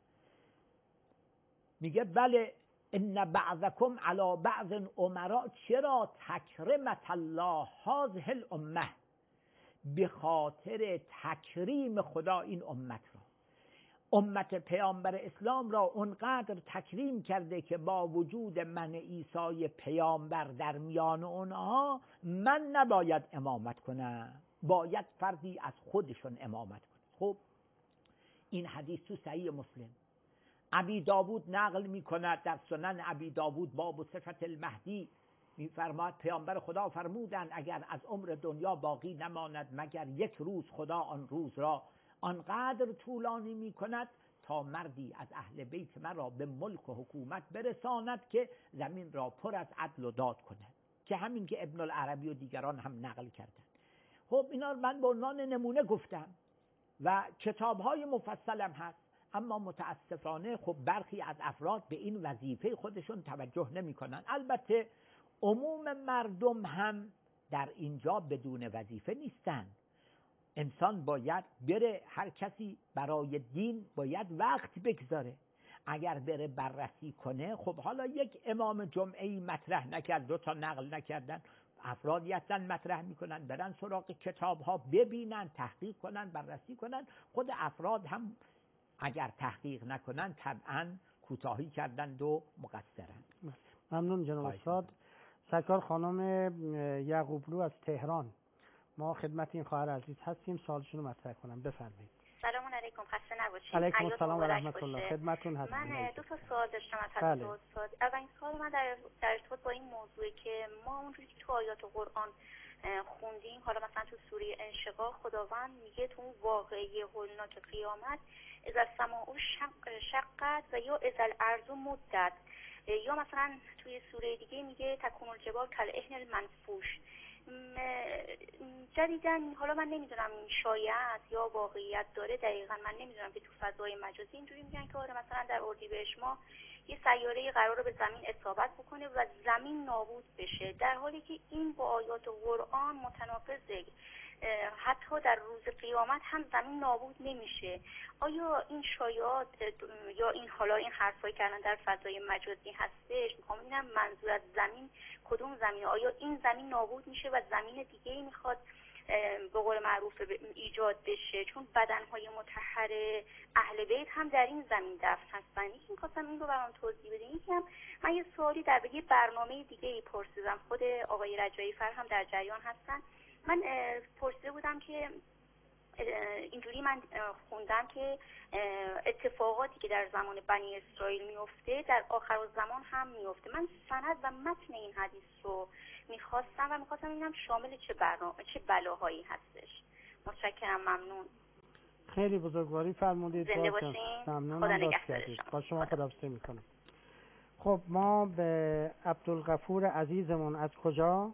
میگه بله ان بعضکم علی بعض امراء، چرا تکرمت الله هذه الامه، به خاطر تکریم خدا این امت را، امت پیامبر اسلام را اونقدر تکریم کرده که با وجود من عیسی پیامبر در میان اونها من نباید امامت کنم، باید فردی از خودشون امامت کنه. خب این حدیث تو صحیح مسلم. ابی داوود نقل می کند در سنن ابی داوود باب صفت المهدی، میفرماد پیامبر خدا فرمودند اگر از عمر دنیا باقی نماند مگر یک روز، خدا آن روز را آنقدر طولانی می کند تا مردی از اهل بیت من را به ملک و حکومت برساند که زمین را پر از عدل و داد کند، که همین که ابن العربی و دیگران هم نقل کردند. خب اینا من به عنوان نمونه گفتم و کتاب‌های مفصلم هست، اما متاسفانه خب برخی از افراد به این وظیفه خودشون توجه نمی کنن. البته عموم مردم هم در اینجا بدون وظیفه نیستن. انسان باید بره، هر کسی برای دین باید وقت بگذاره. اگر بره بررسی کنه، خب حالا یک امام جمعه‌ای مطرح نکرد، دو تا نقل نکردن، افرادی هستن مطرح میکنن، برن سراغ کتاب ها ببینن، تحقیق کنن، بررسی کنن. خود افراد هم اگر تحقیق نکنن طبعا کوتاهی کردند و مقصرند. ممنون جناب استاد. سرکار خانم یعقوبلو از تهران، ما خدمت این خواهر عزیز هستیم، سوالشون رو مطرح کنم. بفرمایید. سلام علیکم، خسته نباشید. علیکم السلام و رحمت الله، خدمتتون هستم. من دو تا سوال داشتم از بله. حضرت استاد. اولین سوال من در در ارتباط با این موضوعی که ما اونجوری که تو آیات قرآن خوندیم، حالا مثلا تو سوره انشقاق خداوند میگه تو اون واقعه هولناک قیامت اذا السماء شق شقت و یا اذا الارض مدت، یا مثلا توی سوره دیگه میگه تکون الجبال کالعهن المنفوش. جدیدن حالا من نمیدونم شایعت یا واقعیت داره، دقیقا من نمیدونم که تو فضای مجازی اینجوری میگن که آره مثلا در اردیبهشت ما یه سیاره قراره به زمین اصابت بکنه و زمین نابود بشه، در حالی که این با آیات قرآن متناقضه. حتی در روز قیامت هم زمین نابود نمیشه. آیا این شایعات یا این حالا این حرفایی که الان در فضای مجازی هستش، میخوام ببینم منظور از زمین کدوم زمین؟ آیا این زمین نابود میشه و زمین دیگه ای میخواد به قول معروف ایجاد بشه؟ چون بدنهای مطهر اهل بیت هم در این زمین دفن هستن. یکی میخواستم این رو برام توضیح بدین. یکی هم من یه سوالی در یه برنامه دیگه ای پرسیدم، خود آقای رجایی فر هم در جریان هستن. من پرسیده بودم که اینجوری من خوندم که اتفاقاتی که در زمان بنی اسرائیل میفته در آخر الزمان هم میفته. من سند و متن این حدیث رو میخواستم و میخواستم ببینم شامل چه برنامه چه بلاهایی هستش. متشکرم، ممنون. خیلی بزرگواری فرمودید. زنده باشین. ممنونم، باز کردید. با شما خداحافظی میکنم. خب ما به عبدالغفور عزیزمون از کجا؟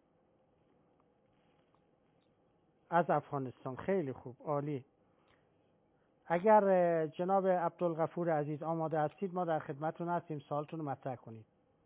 از افغانستان. خیلی خوب، عالی. اگر جناب عبدالغفور عزیز آماده هستید ما در خدمتتون هستیم، سوالتون رو مطرح کنید.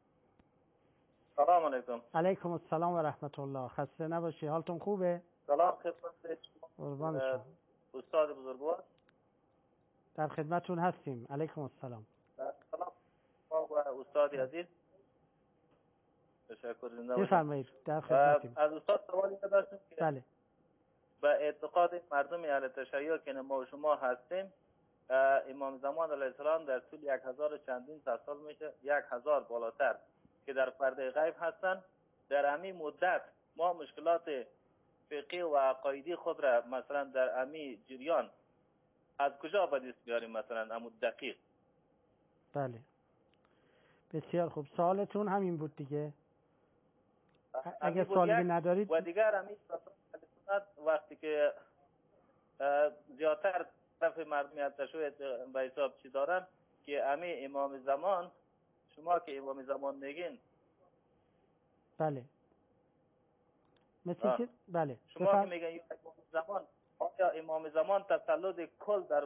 سلام علیکم. علیکم السلام و رحمت الله، خسته نباشی، حالتون خوبه؟ سلام خدمت قربان شما. استاد بزرگوار در خدمتتون هستیم. علیکم السلام. سلام و استاد عزیز، تشکر. زنده باشید. بفرمایید، در خدمتیم. از استاد سوالی داشتم که بله. به اعتقاد مردم اهل تشیع که ما و شما هستیم، امام زمان علیه السلام در طول یک هزار چندین سال میشه، یک هزار بالاتر که در پرده غیب هستن، در امی مدت ما مشکلات فقهی و عقایدی خود را مثلا در امی جریان از کجا به دست بیاریم؟ مثلا امو دقیق. بله بسیار خوب، سوالتون همین بود دیگه. اگر سوالی ندارید. و دیگر امی وقتی که زیادتر طرف مردمی تشویع به حساب چی دارن که امی امام زمان، شما که امام زمان میگین. بله مثل که بله شما بفرم... که میگین امام زمان، آیا امام زمان تسلط کل در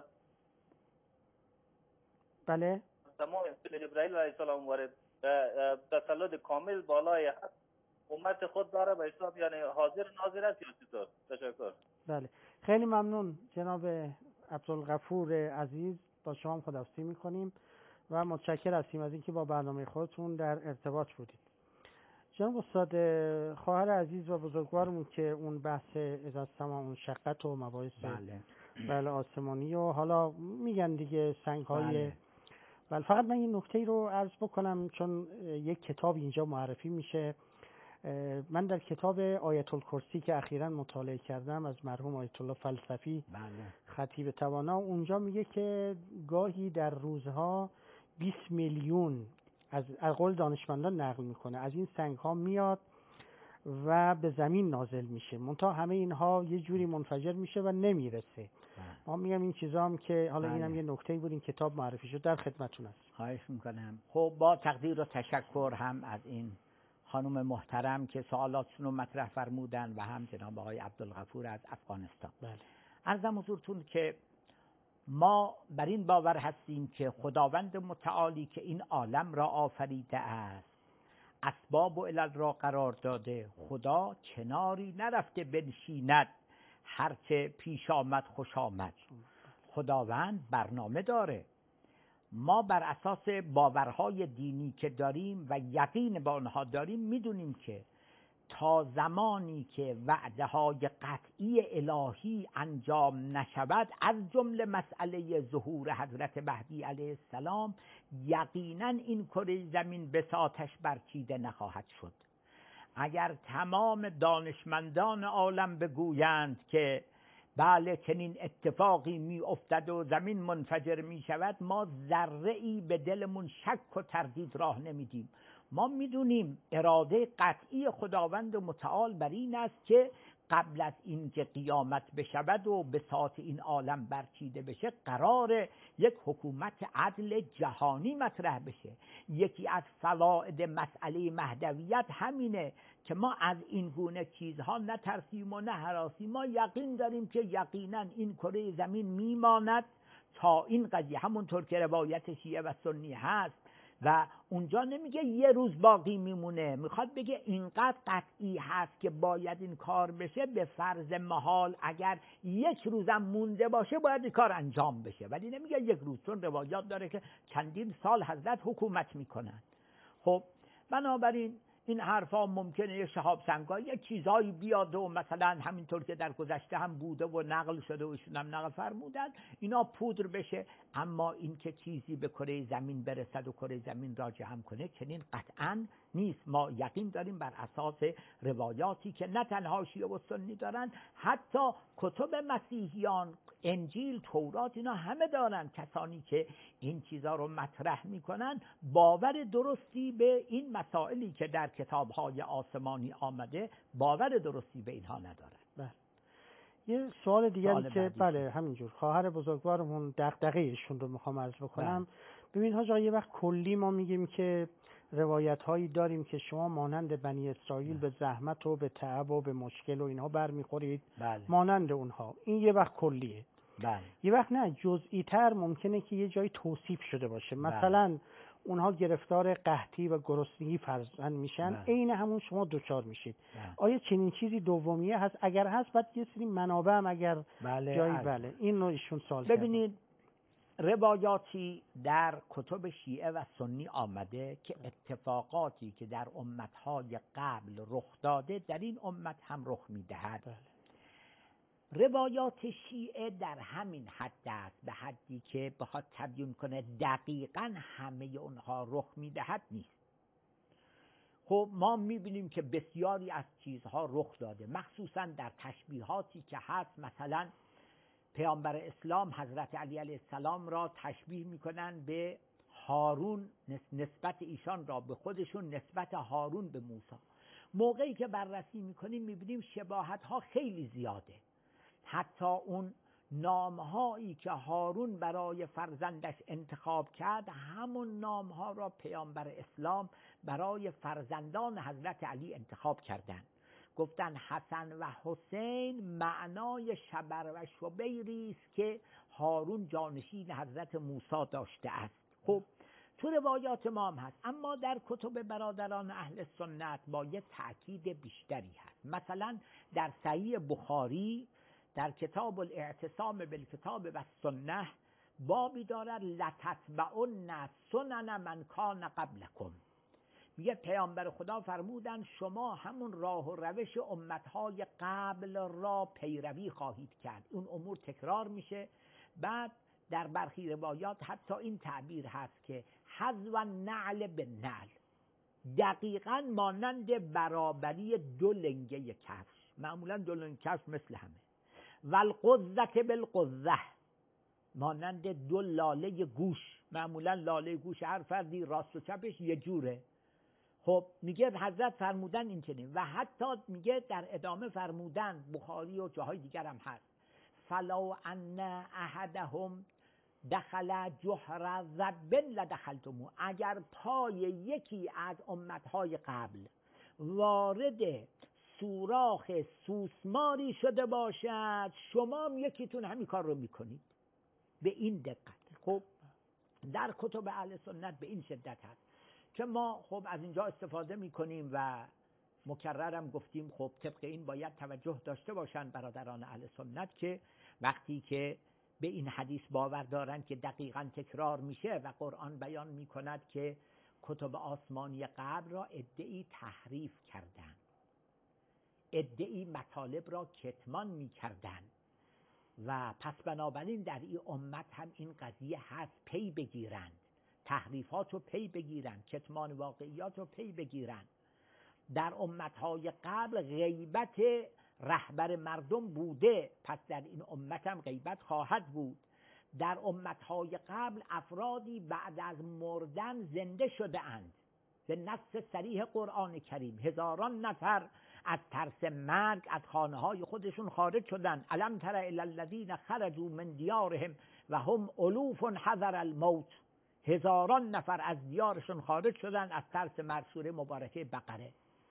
بله تمام جبرائیل علیه السلام وارد تسلط کامل بالای امت خود داره به حساب، یعنی حاضر ناظر است یا چطور؟ تشکر. بله خیلی ممنون جناب عبدالغفور عزیز، با شما هم خداحافظی میکنیم و متشکر هستیم از اینکه با برنامه خودتون در ارتباط بودید. جناب استاد، خواهر عزیز و بزرگوارمون که اون بحث اذا السماء انشقت و مباحث بله بله آسمانی و حالا میگن دیگه سنگ های بله. بله فقط من این نکته رو عرض بکنم چون یک کتاب اینجا معرفی میشه. من در کتاب آیت الکرسی که اخیراً مطالعه کردم از مرحوم آیت الله فلسفی بله. خطیب توانا، اونجا میگه که گاهی در روزها بیست میلیون از از قول دانشمندان نقل میکنه از این سنگ ها میاد و به زمین نازل میشه، منتها همه اینها یه جوری منفجر میشه و نمیرسه. ما میگم این چیزا هم که حالا بله. اینم یه نکته‌ای بود، این کتاب معرفی شد، در خدمتتون هست. خواهش میکنم. خب با تقدیر و تشکر هم از این خانم محترم که سوالاتشون رو مطرح فرمودن و هم جناب آقای عبدالغفور از افغانستان. بله. عرضم حضورتون که ما بر این باور هستیم که خداوند متعالی که این عالم را آفریده است، اسباب و علل را قرار داده، خدا کناری نرفته بنشیند هرچه پیش آمد خوش آمد. خداوند برنامه داره. ما بر اساس باورهای دینی که داریم و یقین با آنها داریم میدونیم که تا زمانی که وعده های قطعی الهی انجام نشود، از جمله مسئله ظهور حضرت مهدی علیه السلام، یقینا این کره زمین به آتش برچیده نخواهد شد. اگر تمام دانشمندان عالم بگویند که بله چنین اتفاقی می افتد و زمین منفجر می شود، ما ذره ای به دلمون شک و تردید راه نمیدیم. ما میدونیم اراده قطعی خداوند متعال بر این است که قبل از اینکه قیامت بشود و بساط این عالم برچیده بشه، قرار یک حکومت عدل جهانی مطرح بشه. یکی از فواید مسئله مهدویت همینه که ما از این گونه چیزها نترسیم و نه هراسیم. ما یقین داریم که یقینا این کره زمین میماند تا این قضیه، همونطور که روایت شیعه و سنی هست و اونجا نمیگه یه روز باقی میمونه، میخواد بگه اینقدر قطعی هست که باید این کار بشه. به فرض محال اگر یک روزم مونده باشه باید این کار انجام بشه، ولی نمیگه یک روز، چون روایات داره که چندین سال حضرت حکومت میکنن. خب بنابراین این حرفا ممکنه یه شهاب سنگا یه چیزایی بیاد و مثلا همینطور که در گذشته هم بوده و نقل شده و ایشون هم نقل فرمودن اینا پودر بشه، اما این که چیزی به کره زمین برسد و کره زمین را جمع کنه چنین قطعا نیست. ما یقین داریم بر اساس روایاتی که نه تنها شیعه و سنی دارن، حتی کتب مسیحیان، انجیل، تورات، اینا همه دارن. کسانی که این چیزا رو مطرح میکنن باور درستی به این مسائلی که در کتاب‌های آسمانی آمده باور درستی به اینها ندارن. بله. یه سوال دیگری که بعدی. بله همینجور خواهر بزرگوارمون دغدغه ایشون رو میخوام عرض بکنم. ببین حاج آقا، یه وقت کلی ما میگیم که روایت هایی داریم که شما مانند بنی اسرائیل به زحمت و به تعب و به مشکل و اینها برمیخورید، بله. مانند اونها. این یه وقت کلیه. بله. یه وقت نه، جزئی تر ممکنه که یه جایی توصیف شده باشه. بله. مثلا اونها گرفتار قحطی و گرسنگی فرضاً میشن، عین همون شما دوچار میشید. بله. آیا چنین چیزی دومیه هست؟ اگر هست بعد یه سری منابع هم اگر بله. جایی بله این رو ایشون سوال ببینید روایاتی در کتب شیعه و سنی آمده که اتفاقاتی که در امتهای قبل رخ داده در این امت هم رخ میدهد. بله. روایات شیعه در همین حد است، به حدی که بخواد تبیین کنه دقیقاً همه اونها رخ میدهد نیست. خب ما میبینیم که بسیاری از چیزها رخ داده، مخصوصاً در تشبیهاتی که هست. مثلا پیامبر اسلام حضرت علی علیه السلام را تشبیه میکنن به هارون، نسبت ایشان را به خودشون نسبت هارون به موسی. موقعی که بررسی میکنیم میبینیم شباهت ها خیلی زیاده. حتی اون نامهایی که هارون برای فرزندش انتخاب کرد همون نامها را پیامبر اسلام برای فرزندان حضرت علی انتخاب کردند. گفتن حسن و حسین معنای شبر و شبیری است که هارون جانشین حضرت موسی داشته است. خب تو روایات ما هم هست، اما در کتب برادران اهل سنت با یه تأکید بیشتری هست. مثلا در صحیح بخاری در کتاب الاعتصام بالکتاب و السنه بابی دارد لتتبعن سنن من کان قبلکم. میگه پیامبر خدا فرمودن شما همون راه و روش امتهای قبل را پیروی خواهید کرد. اون امور تکرار میشه. بعد در برخی روایات حتی این تعبیر هست که حذو النعل بالنعل، دقیقاً مانند برابری دو لنگه کفش. معمولا دو لنگه کفش مثل همه. والقزه بالقزه، مانند دو لاله گوش. معمولا لاله گوش هر فردی راست و چپش یه جوره. خب میگه حضرت فرمودن این چنین، و حتی میگه در ادامه فرمودن، بخاری و جاهای دیگر هم هست، فلو ان احدهم دخل جحر ذب لدخلتموه. اگر پای یکی از امتهای قبل وارد سوراخ سوسماری شده باشد شما هم یکیتون همین کار رو میکنید. به این دقت. خب در کتب اهل سنت به این شدت هست که ما خب از اینجا استفاده میکنیم و مکررم گفتیم خب طبق این باید توجه داشته باشن برادران اهل سنت که وقتی که به این حدیث باور دارن که دقیقاً تکرار میشه و قرآن بیان میکند که کتب آسمانی قبل را عده‌ای تحریف کردند، عده‌ای مطالب را کتمان میکردند و پس بنابراین در این امت هم این قضیه هست، پی بگیرند، تحریفات رو پی بگیرند، کتمان واقعیات رو پی بگیرند. در امتهای قبل غیبت رهبر مردم بوده، پس در این امت هم غیبت خواهد بود. در امتهای قبل افرادی بعد از مردن زنده شده اند. به نص صریح قرآن کریم هزاران نفر از ترس مرگ از خانه های خودشون خارج شدند. الم تر الی الذین خرجوا من دیارهم و هم الوف حذر الموت. هزاران نفر از دیارشون خارج شدند از ترس مرگ. سوره مبارکه بقره.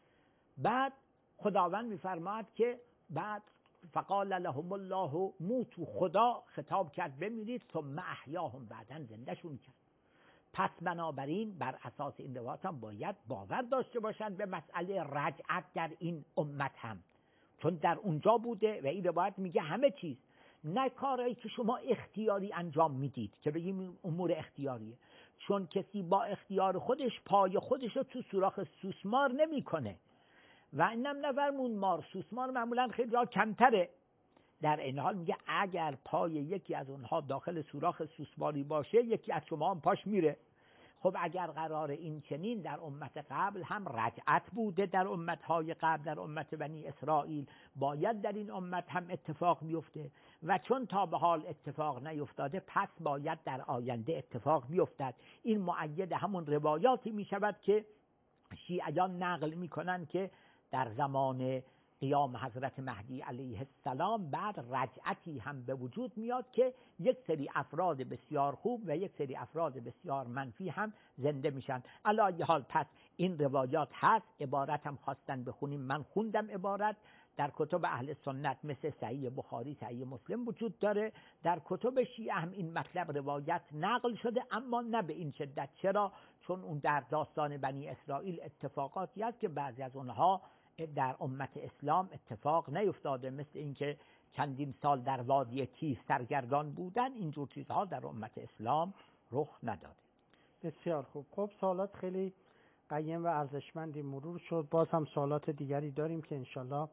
بعد خداوند میفرماد که بعد فقال لهم الله موتوا، خدا خطاب کرد بمیرید، ثم احیاهم، بعدن زندهشون کرد. پس بنابراین بر اساس این روایات هم باید باور داشته باشند به مسئله رجعت در این امت هم، چون در اونجا بوده و این روایت میگه همه چیز، نه کاری که شما اختیاری انجام میدید که بگیم امور اختیاریه، چون کسی با اختیار خودش پای خودش رو تو سوراخ سوسمار نمیکنه و اینم نفرمون مار سوسمار معمولا خیلی جا کمتره. در این حال میگه اگر پای یکی از اونها داخل سوراخ سوسماری باشه یکی از شما هم پاش میره. خب اگر قرار این چنین در امت قبل هم رجعت بوده، در امتهای قبل در امت بنی اسرائیل باید در این امت هم اتفاق میفته و چون تا به حال اتفاق نیفتاده پس باید در آینده اتفاق بیفتد. این مؤید همون روایاتی میشود که شیعیان نقل میکنن که در زمان قیام حضرت مهدی علیه السلام بعد رجعتی هم به وجود میاد که یک سری افراد بسیار خوب و یک سری افراد بسیار منفی هم زنده میشن. علی حال پس این روایات هست. عبارت هم خواستن بخونیم، من خوندم عبارت. در کتب اهل سنت مثل صحیح بخاری، صحیح مسلم وجود داره. در کتب شیعه هم این مطلب روایت نقل شده، اما نه به این شدت. چرا؟ چون اون در داستان بنی اسرائیل اتفاقاتی است که بعضی از اونها در امت اسلام اتفاق نیفتاده، مثل اینکه چندین سال در وادی تیه سرگردان بودن. اینجور چیزها در امت اسلام رخ نداده. بسیار خوب. خب سوالات خیلی قیم و ارزشمندی مرور شد. باز هم سوالات دیگری داریم که انشالله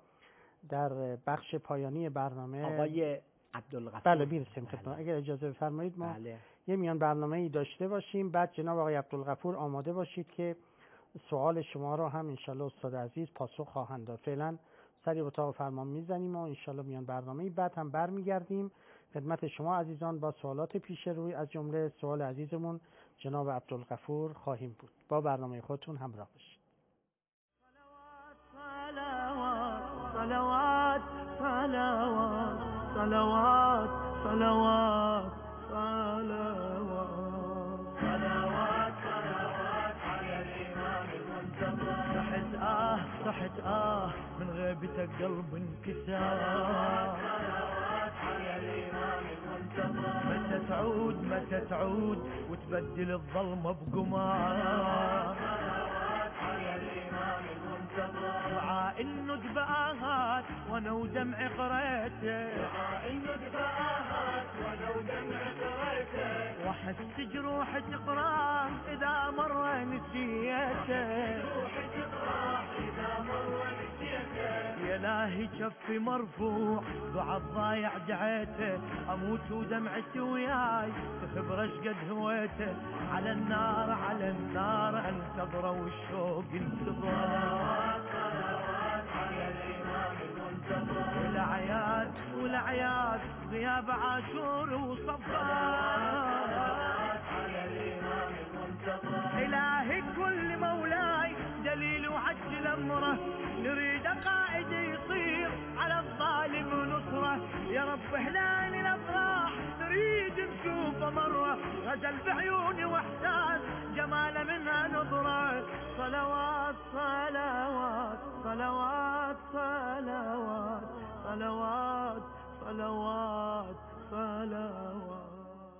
در بخش پایانی برنامه آقای عبدالغفور بله میرسیم خدمت. اگر اجازه بفرمایید ما بله. یه میان برنامه‌ای داشته باشیم، بعد جناب آقای عبدالغفور آماده باشید که سوال شما رو هم انشالله استاد عزیز پاسخ خواهند داد. فعلا سری اتاق فرمان میزنیم و انشالله میان برنامه‌ای بعد هم برمیگردیم خدمت شما عزیزان با سوالات پیش روی، از جمله سوال عزیزمون جناب عبدالغفور خواهیم بود. با برنامه خودتون همراه باشید. صلوات صلوات صلوات صلوات صلوات صلوات صلوات على الإمام المنتظر. صحت آه صحت آه من غيبتك قلب انكسر. صلوات على الإمام المنتظر. متى تعود متى تعود وتبدل الظلمة بقمار. صلوات على الإمام المنتظر. دعاء الندبات وانا ودمع قريته. دعاء الندبات وانا ودمع قريته. واحس جروح تقرا اذا مر نسيته. جروح تقرا اذا مر نسيته. يا لاهي كفي مرفوع دعاء الضايع دعيته. اموت ودمعتي وياي تخبر ايش قد هويته. على النار على النار انتظره والشوق انتظر. والعياد والعياد غياب عاشور وصفات على الإمام المنتظر. إلهي كل مولاي دليل وعجل أمره. نريد قائد يصير على الظالم نصره. يا رب هلال الأفراح نريد نشوفه مرة. غزل بعيوني واحساس جمال منها نظرة. صلوات صلوات صلوات صلوات صلوات صلوات صلوات.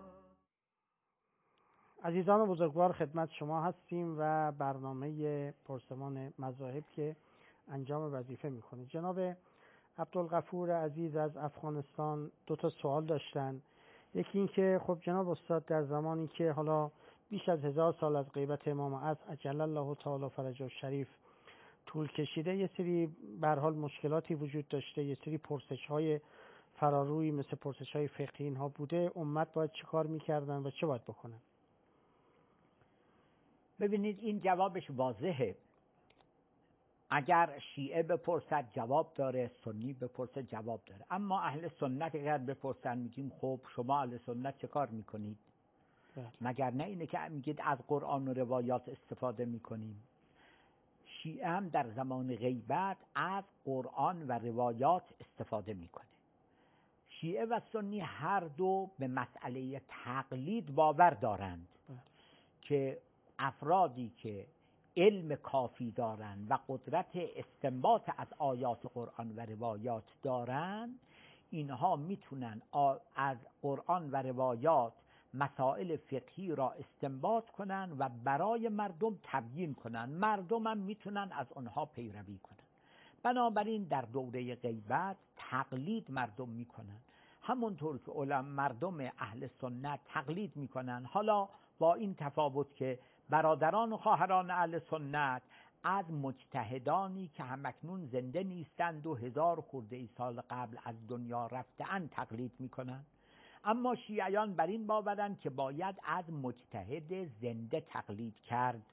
عزیزان بزرگوار خدمت شما هستیم و برنامه پرسمان مذاهب که انجام وظیفه میکنه. جناب عبدالغفور عزیز از افغانستان دو تا سوال داشتن. یکی این که خب جناب استاد در زمانی که حالا بیش از هزار سال از غیبت امام عصر عجل الله تعالی فرجه شریف طول کشیده، یه سری به هر حال مشکلاتی وجود داشته، یه سری پرسش‌های فراروی مثل پرسش‌های فقهی اینها بوده، امت باید چی کار می‌کردن و چه باید بکنن؟ ببینید این جوابش واضحه. اگر شیعه بپرسد جواب داره، سنی بپرسد جواب داره. اما اهل سنت اگر بپرسن میگیم خب شما اهل سنت چه کار میکنید؟ مگر نه اینه که میگید از قرآن و روایات استفاده میکنیم؟ شیعه هم در زمان غیبت از قرآن و روایات استفاده میکنه. شیعه و سنی هر دو به مسئله تقلید باور دارند که افرادی که علم کافی دارند و قدرت استنباط از آیات قرآن و روایات دارند، اینها میتونن از قرآن و روایات مسائل فقهی را استنباط کنن و برای مردم تبیین کنن، مردم هم میتونن از آنها پیروی کنن. بنابراین در دوره غیبت تقلید مردم میکنن، همونطور که علما مردم اهل سنت تقلید میکنن. حالا با این تفاوت که برادران و خواهران اهل سنت از مجتهدانی که همکنون زنده نیستند و هزار خورده ای سال قبل از دنیا رفته‌اند تقلید میکنن، اما شیعیان بر این باورند که باید از مجتهد زنده تقلید کرد.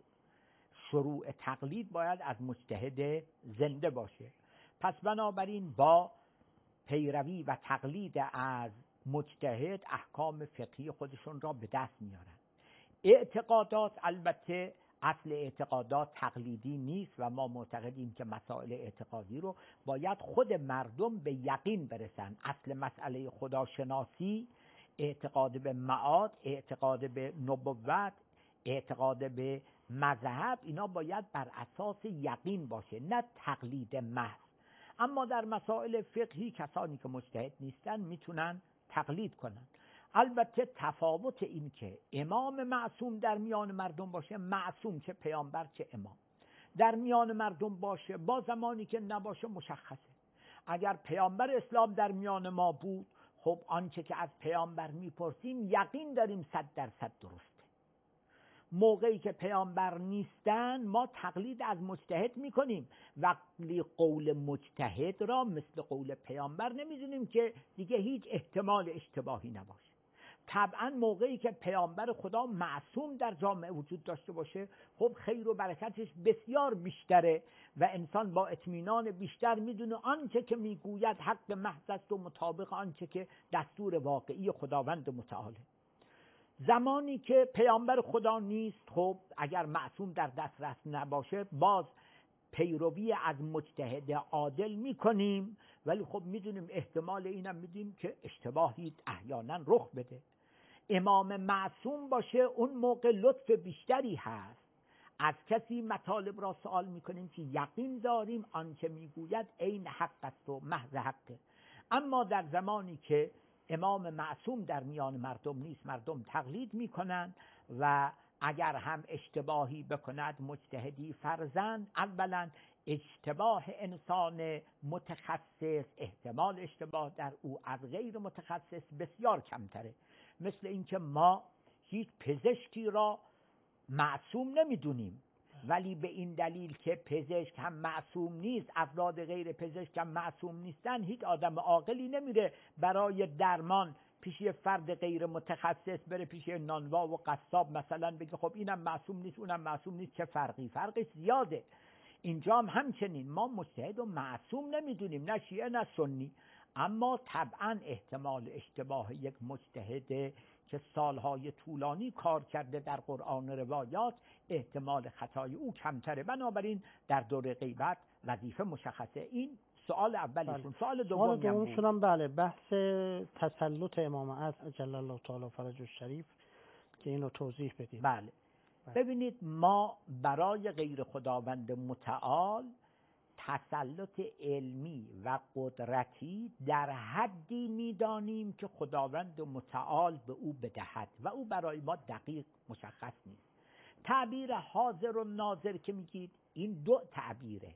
شروع تقلید باید از مجتهد زنده باشه. پس بنابراین با پیروی و تقلید از مجتهد احکام فقهی خودشون را به دست میارن. اعتقادات، البته اصل اعتقادات تقلیدی نیست و ما معتقدیم که مسائل اعتقادی رو باید خود مردم به یقین برسن. اصل مسئله خداشناسی، اعتقاد به معاد، اعتقاد به نبوت، اعتقاد به مذهب، اینا باید بر اساس یقین باشه، نه تقلید محض. اما در مسائل فقهی کسانی که مجتهد نیستن میتونن تقلید کنن. البته تفاوت این که امام معصوم در میان مردم باشه، معصوم چه پیامبر چه امام در میان مردم باشه، با زمانی که نباشه مشخصه. اگر پیامبر اسلام در میان ما بود، خب آنچه که از پیامبر میپرسیم یقین داریم صد درصد درسته. موقعی که پیامبر نیستن ما تقلید از مجتهد میکنیم، وقتی قول مجتهد را مثل قول پیامبر نمیدونیم که دیگه هیچ احتمال اشتباهی نباشه. طبعا موقعی که پیامبر خدا معصوم در جامعه وجود داشته باشه، خب خیر و برکتش بسیار بیشتره و انسان با اطمینان بیشتر میدونه آنچه که میگوید حق محض است و مطابق آنچه که دستور واقعی خداوند متعاله. زمانی که پیامبر خدا نیست، خب اگر معصوم در دسترس نباشه باز پیروی از مجتهد عادل میکنیم، ولی خب میدونیم احتمال اینم میدیم که اشتباهی احیانا رخ بده. امام معصوم باشه اون موقع لطف بیشتری هست، از کسی مطالب را سوال میکنیم که یقین داریم آنچه میگوید عین حق است و محض حقه. اما در زمانی که امام معصوم در میان مردم نیست، مردم تقلید میکنن و اگر هم اشتباهی بکند مجتهدی فرزند، اولا اشتباه انسان متخصص، احتمال اشتباه در او از غیر متخصص بسیار کمتره. مثل اینکه ما هیچ پزشکی را معصوم نمیدونیم، ولی به این دلیل که پزشک هم معصوم نیست، افراد غیر پزشک هم معصوم نیستن، هیچ آدم عاقلی نمیره برای درمان پیش یه فرد غیر متخصص، بره پیش نانوا و قصاب مثلا بگه خب اینم معصوم نیست اونم معصوم نیست، چه فرقی؟ فرقش زیاده. اینجا هم همچنین ما مجتهد و معصوم نمیدونیم، نه شیعه نه سنی، اما طبعا احتمال اشتباه یک مجتهد که سالهای طولانی کار کرده در قرآن و روایات، احتمال خطای او کمتره. بنابراین در دوره غیبت وظیفه مشخصه. این سوال اولیشون. سوال دومی شدم بله بحث تسلط امام عجل الله تعالی فرجه الشریف که اینو توضیح بدید. بله. بله ببینید، ما برای غیر خداوند متعال تسلط علمی و قدرتی در حدی میدانیم که خداوند متعال به او بدهد و او برای ما دقیق مشخص نیست. تعبیر حاضر و ناظر که میگید، این دو تعبیره.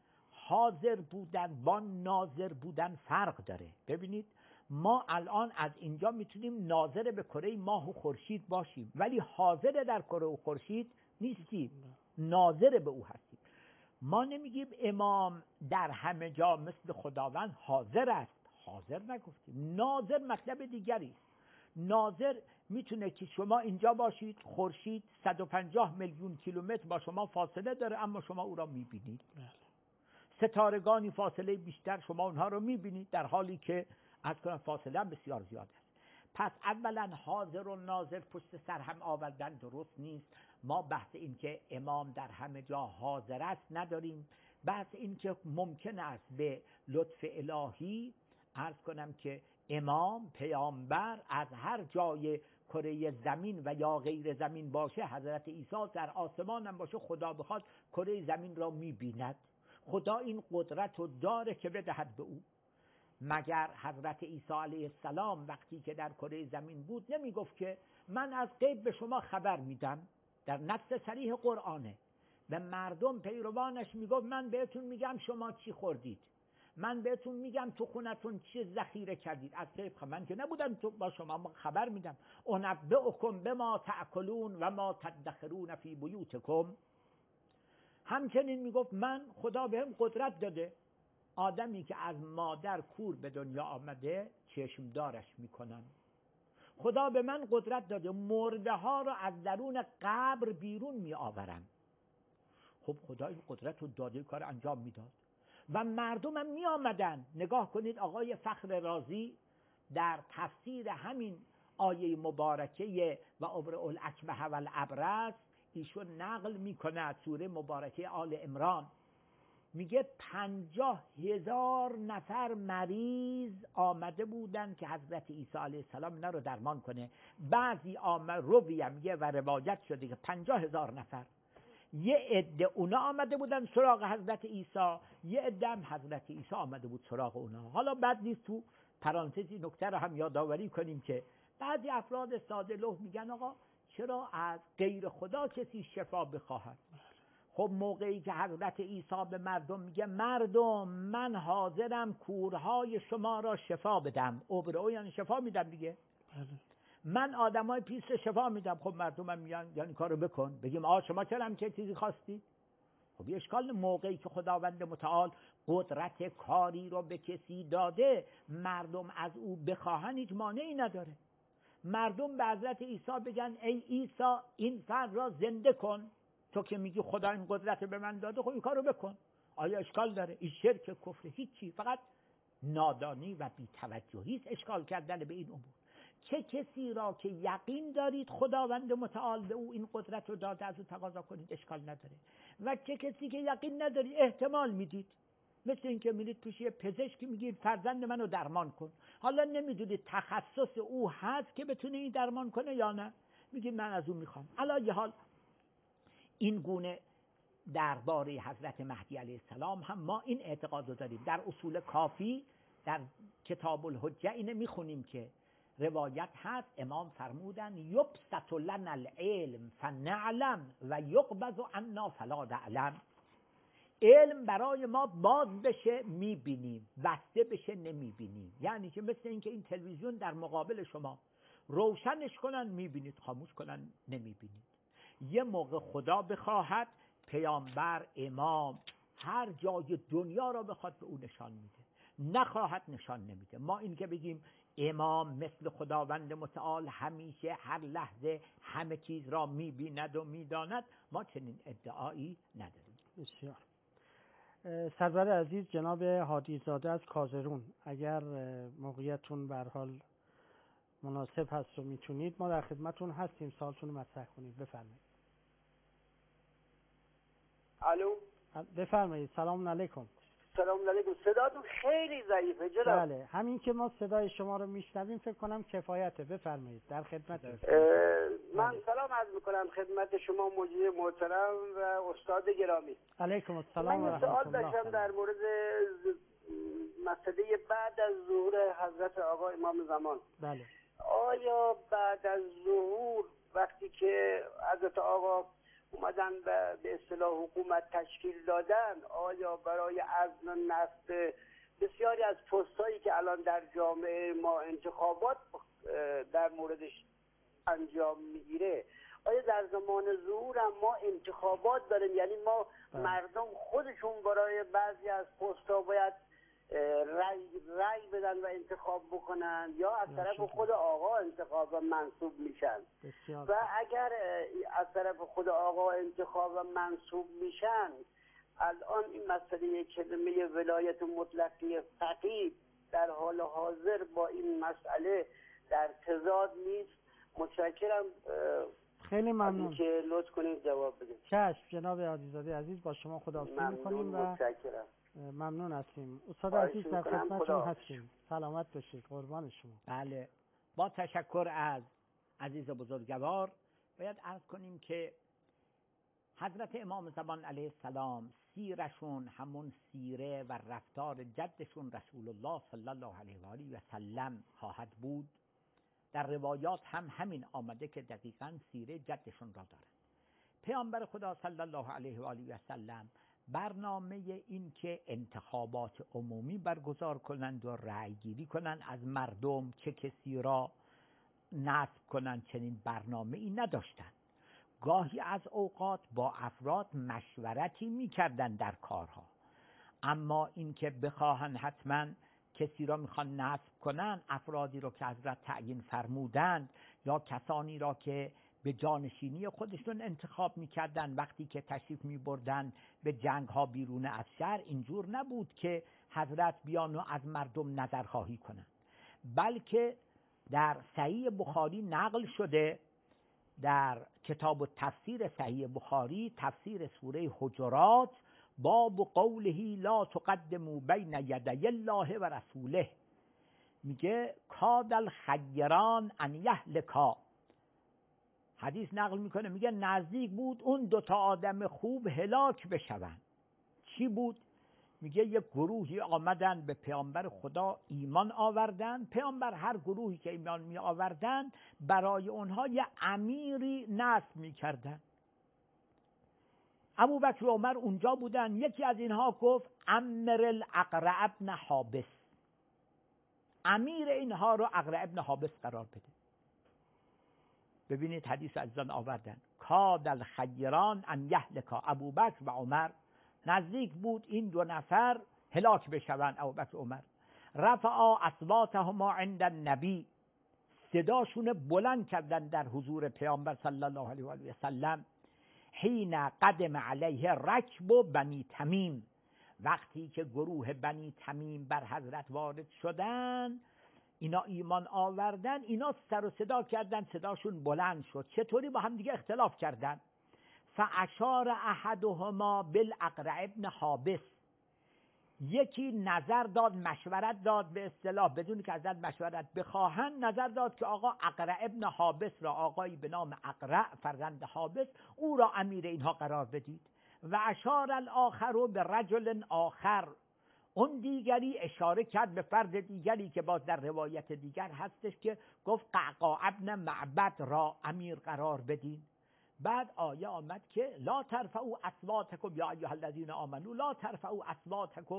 حاضر بودن با ناظر بودن فرق داره. ببینید، ما الان از اینجا میتونیم ناظر به کره ماه و خورشید باشیم، ولی حاضر در کره و خورشید نیستیم، ناظر به او هستیم. ما نمیگیم امام در همه جا مثل خداوند حاضر است، حاضر نگفتیم. ناظر مطلب دیگری است. ناظر میتونه که شما اینجا باشید، خورشید صد و پنجاه میلیون کیلومتر با شما فاصله داره، اما شما او را میبینید. ستارگانی فاصله بیشتر شما اونها رو میبینید، در حالی که از کنم فاصله هم بسیار زیاد است. پس اولا حاضر و ناظر پشت سر هم آوردن درست نیست. ما بحث این که امام در همه جا حاضر است نداریم. بحث این که ممکن است به لطف الهی عرض کنم که امام پیامبر از هر جای کره زمین و یا غیر زمین باشه، حضرت عیسی در آسمان هم باشه، خدا بخواد کره زمین را میبیند. خدا این قدرت رو داره که بدهد به او. مگر حضرت عیسی علیه السلام وقتی که در کره زمین بود نمیگفت که من از غیب به شما خبر میدم؟ در نص صریح قرآنه. به مردم پیروانش میگفت من بهتون میگم شما چی خوردید، من بهتون میگم تو خونتون چی ذخیره کردید. از غیب من که نبودم تو با شما خبر میدم. انبئکم بما تأکلون و ما تدخرون فی بیوتکم. همچنین میگفت من خدا بهم قدرت داده، آدمی که از مادر کور به دنیا آمده چشمدارش میکنم. خدا به من قدرت داده مرده ها رو از درون قبر بیرون می آورم. خب خدا این قدرت رو داده، کار انجام میداد و مردم هم می آمدن. نگاه کنید آقای فخر رازی در تفسیر همین آیه مبارکه و ابرئ الاکمه و الابرص ایشون نقل میکنه از سوره مبارکه آل عمران، میگه پنجاه هزار نفر مریض آمده بودن که حضرت عیسی علیه السلام اینا رو درمان کنه. بعضی آمد روی میگه و روایت شده که پنجاه هزار نفر، یه عده اونا آمده بودن سراغ حضرت عیسی، یه عده هم حضرت عیسی آمده بود سراغ اونا. حالا بد نیست تو پرانتزی نکته رو هم یادآوری کنیم که بعضی افراد ساده لوح میگن آقا چرا از غیر خدا کسی شفا بخواهد؟ خب موقعی که حضرت عیسی به مردم میگه مردم من حاضرم کورهای شما را شفا بدم، ابرئ یعنی شفا میدم دیگه، من آدمای پیس شفا میدم. خب مردم هم میگن یعنی کارو بکن. بگیم آ شما چرا هم چه چیزی خواستی؟ خب یه اشکال. موقعی که خداوند متعال قدرت کاری رو به کسی داده، مردم از او بخواهن هیچ مانعی نداره. مردم به حضرت عیسی بگن ای عیسی این فرد را زنده کن، تو که میگی خدا این قدرت به من داده، خب این کارو بکن. آیا اشکال داره؟ این شرک کفر هیچی، فقط نادانی و بی‌توجهی است اشکال کردن به این امور. چه کسی را که یقین دارید خداوند متعال به او این قدرت رو داده از او تقاضا کنید، اشکال نداره. و چه کسی که یقین ندارید احتمال میدید، مثل این که میرید پیش یه پزشکی میگید فرزند منو درمان کن، حالا نمیدونید تخصص او هست که بتونه این درمان کنه یا نه، میگید من از او میخوام. علی حال این گونه درباره حضرت مهدی علیه السلام هم ما این اعتقاد رو داریم. در اصول کافی در کتاب الحجه اینه میخونیم که روایت هست امام فرمودن یبسط لنا العلم فنعلم و یقبض عنا فلا نعلم. علم برای ما باز بشه میبینیم، بسته بشه نمیبینیم. یعنی که مثل اینکه این تلویزیون در مقابل شما روشنش کنن میبینید، خاموش کنن نمیبینید. یه موقع خدا بخواهد پیامبر امام هر جای دنیا را بخواد به او نشان میده، نخواهد نشان نمیده. ما این که بگیم امام مثل خداوند متعال همیشه هر لحظه همه چیز را میبیند و میداند، ما چنین ادعایی نداریم. بسیار. سرور عزیز جناب هادی زاده از کازرون، اگر موقعیتون به هر حال مناسب هست و میتونید ما در خدمتون هستیم، سوالتون رو مطرح کنید. بفرمایید. الو بفرمایید. سلام علیکم. سلام علیکم. صداتون خیلی ضعیفه جناب. بله همین که ما صدای شما رو میشنویم فکر کنم کفایته. بفرمایید در خدمت. من سلام عرض میکنم خدمت شما مجری محترم و استاد گرامی. علیکم السلام و رحمت الله. من سوال داشتم در مورد مسئله بعد از ظهور حضرت آقا امام زمان. بله. آیا بعد از ظهور وقتی که حضرت آقا اومدن به اصطلاح حکومت تشکیل دادن، آیا برای عزل و نصب بسیاری از پستایی که الان در جامعه ما انتخابات در موردش انجام میگیره، آیا در زمان ظهور هم ما انتخابات داریم؟ یعنی ما مردم خودشون برای بعضی از پستا باید رای, رای بدن و انتخاب بکنن یا از طرف خود آقا انتخاب و منصوب میشن؟ و اگر از طرف خود آقا انتخاب و منصوب میشن، الان این مسئله کلمه ولایت مطلقه فقیه در حال حاضر با این مسئله در تضاد نیست؟ متشکرم. خیلی ممنون که لطف کنید جواب بدید. چشم جناب عزیزاده عزیز، با شما خداحافظی می‌کنیم و متشکرم. ممنون هستیم. استاد عزیز در خدمتتون هستیم. سلامت باشید، قربان شما. بله، با تشکر از عزیز بزرگوار باید عرض کنیم که حضرت امام زمان علیه السلام سیرشون همون سیره و رفتار جدشون رسول الله صلی الله علیه و آله و سلم خواهد بود. در روایات هم همین آمده که دقیقاً سیره جدشون را دارن. پیامبر خدا صلی الله علیه و آله و سلم برنامه این که انتخابات عمومی برگزار کنند و رأی گیری کنند از مردم چه کسی را نصب کنند چنین برنامه ای نداشتند. گاهی از اوقات با افراد مشورتی میکردن در کارها، اما اینکه بخواهن حتما کسی را میخوان نصب کنن، افرادی را که حضرت تعیین فرمودند یا کسانی را که به جانشینی خودشون انتخاب میکردن وقتی که تشریف میبردن به جنگ ها بیرون از شهر، اینجور نبود که حضرت بیان و از مردم نظرخواهی کنند، بلکه در صحیح بخاری نقل شده، در کتاب و تفسیر صحیح بخاری تفسیر سوره حجرات، باب قوله لا تقدموا بین یدی الله و رسوله، میگه کاد الخیران ان یهلکا، حدیث نقل میکنه میگه نزدیک بود اون دوتا آدم خوب هلاک بشوند. چی بود؟ میگه یک گروهی آمدن به پیامبر خدا ایمان آوردن، پیامبر هر گروهی که ایمان می آوردن برای اونها یه امیری نصب میکردن. ابو بکر و عمر اونجا بودن، یکی از اینها گفت امر الاقرع ابن حابس، امیر اینها رو اقرع ابن حابس قرار بده. ببینید حدیث عزیزان آوردن کاد الخیران ان یهلکا، ابو بکر و عمر نزدیک بود این دو نفر هلاک بشوند. ابو بکر و عمر رفعا اصواتهما عند النبی، صداشون بلند کردن در حضور پیامبر صلی الله علیه و آله و سلم. حین قدم علیه رکب بنی تمیم، وقتی که گروه بنی تمیم بر حضرت وارد شدن، اینا ایمان آوردن، اینا سر و صدا کردن، صداشون بلند شد. چطوری؟ با هم دیگه اختلاف کردن. فاشار احدهما بالاقرع ابن حابس، یکی نظر داد، مشورت داد، به اصطلاح بدون که ازت مشورت بخواهن نظر داد که آقا اقرع ابن حابس را، آقایی به نام اقرع فرزند حابس، او را امیر اینها قرار بدید. و اشار الاخر به رجل آخر، اون دیگری اشاره کرد به فرد دیگری که باز در روایت دیگر هستش که گفت قعقاع ابن معبد را امیر قرار بدید. بعد آیه آمد که لا ترفعوا اصواتکم یا ایها الذین آمنوا لا ترفعوا اصواتکم،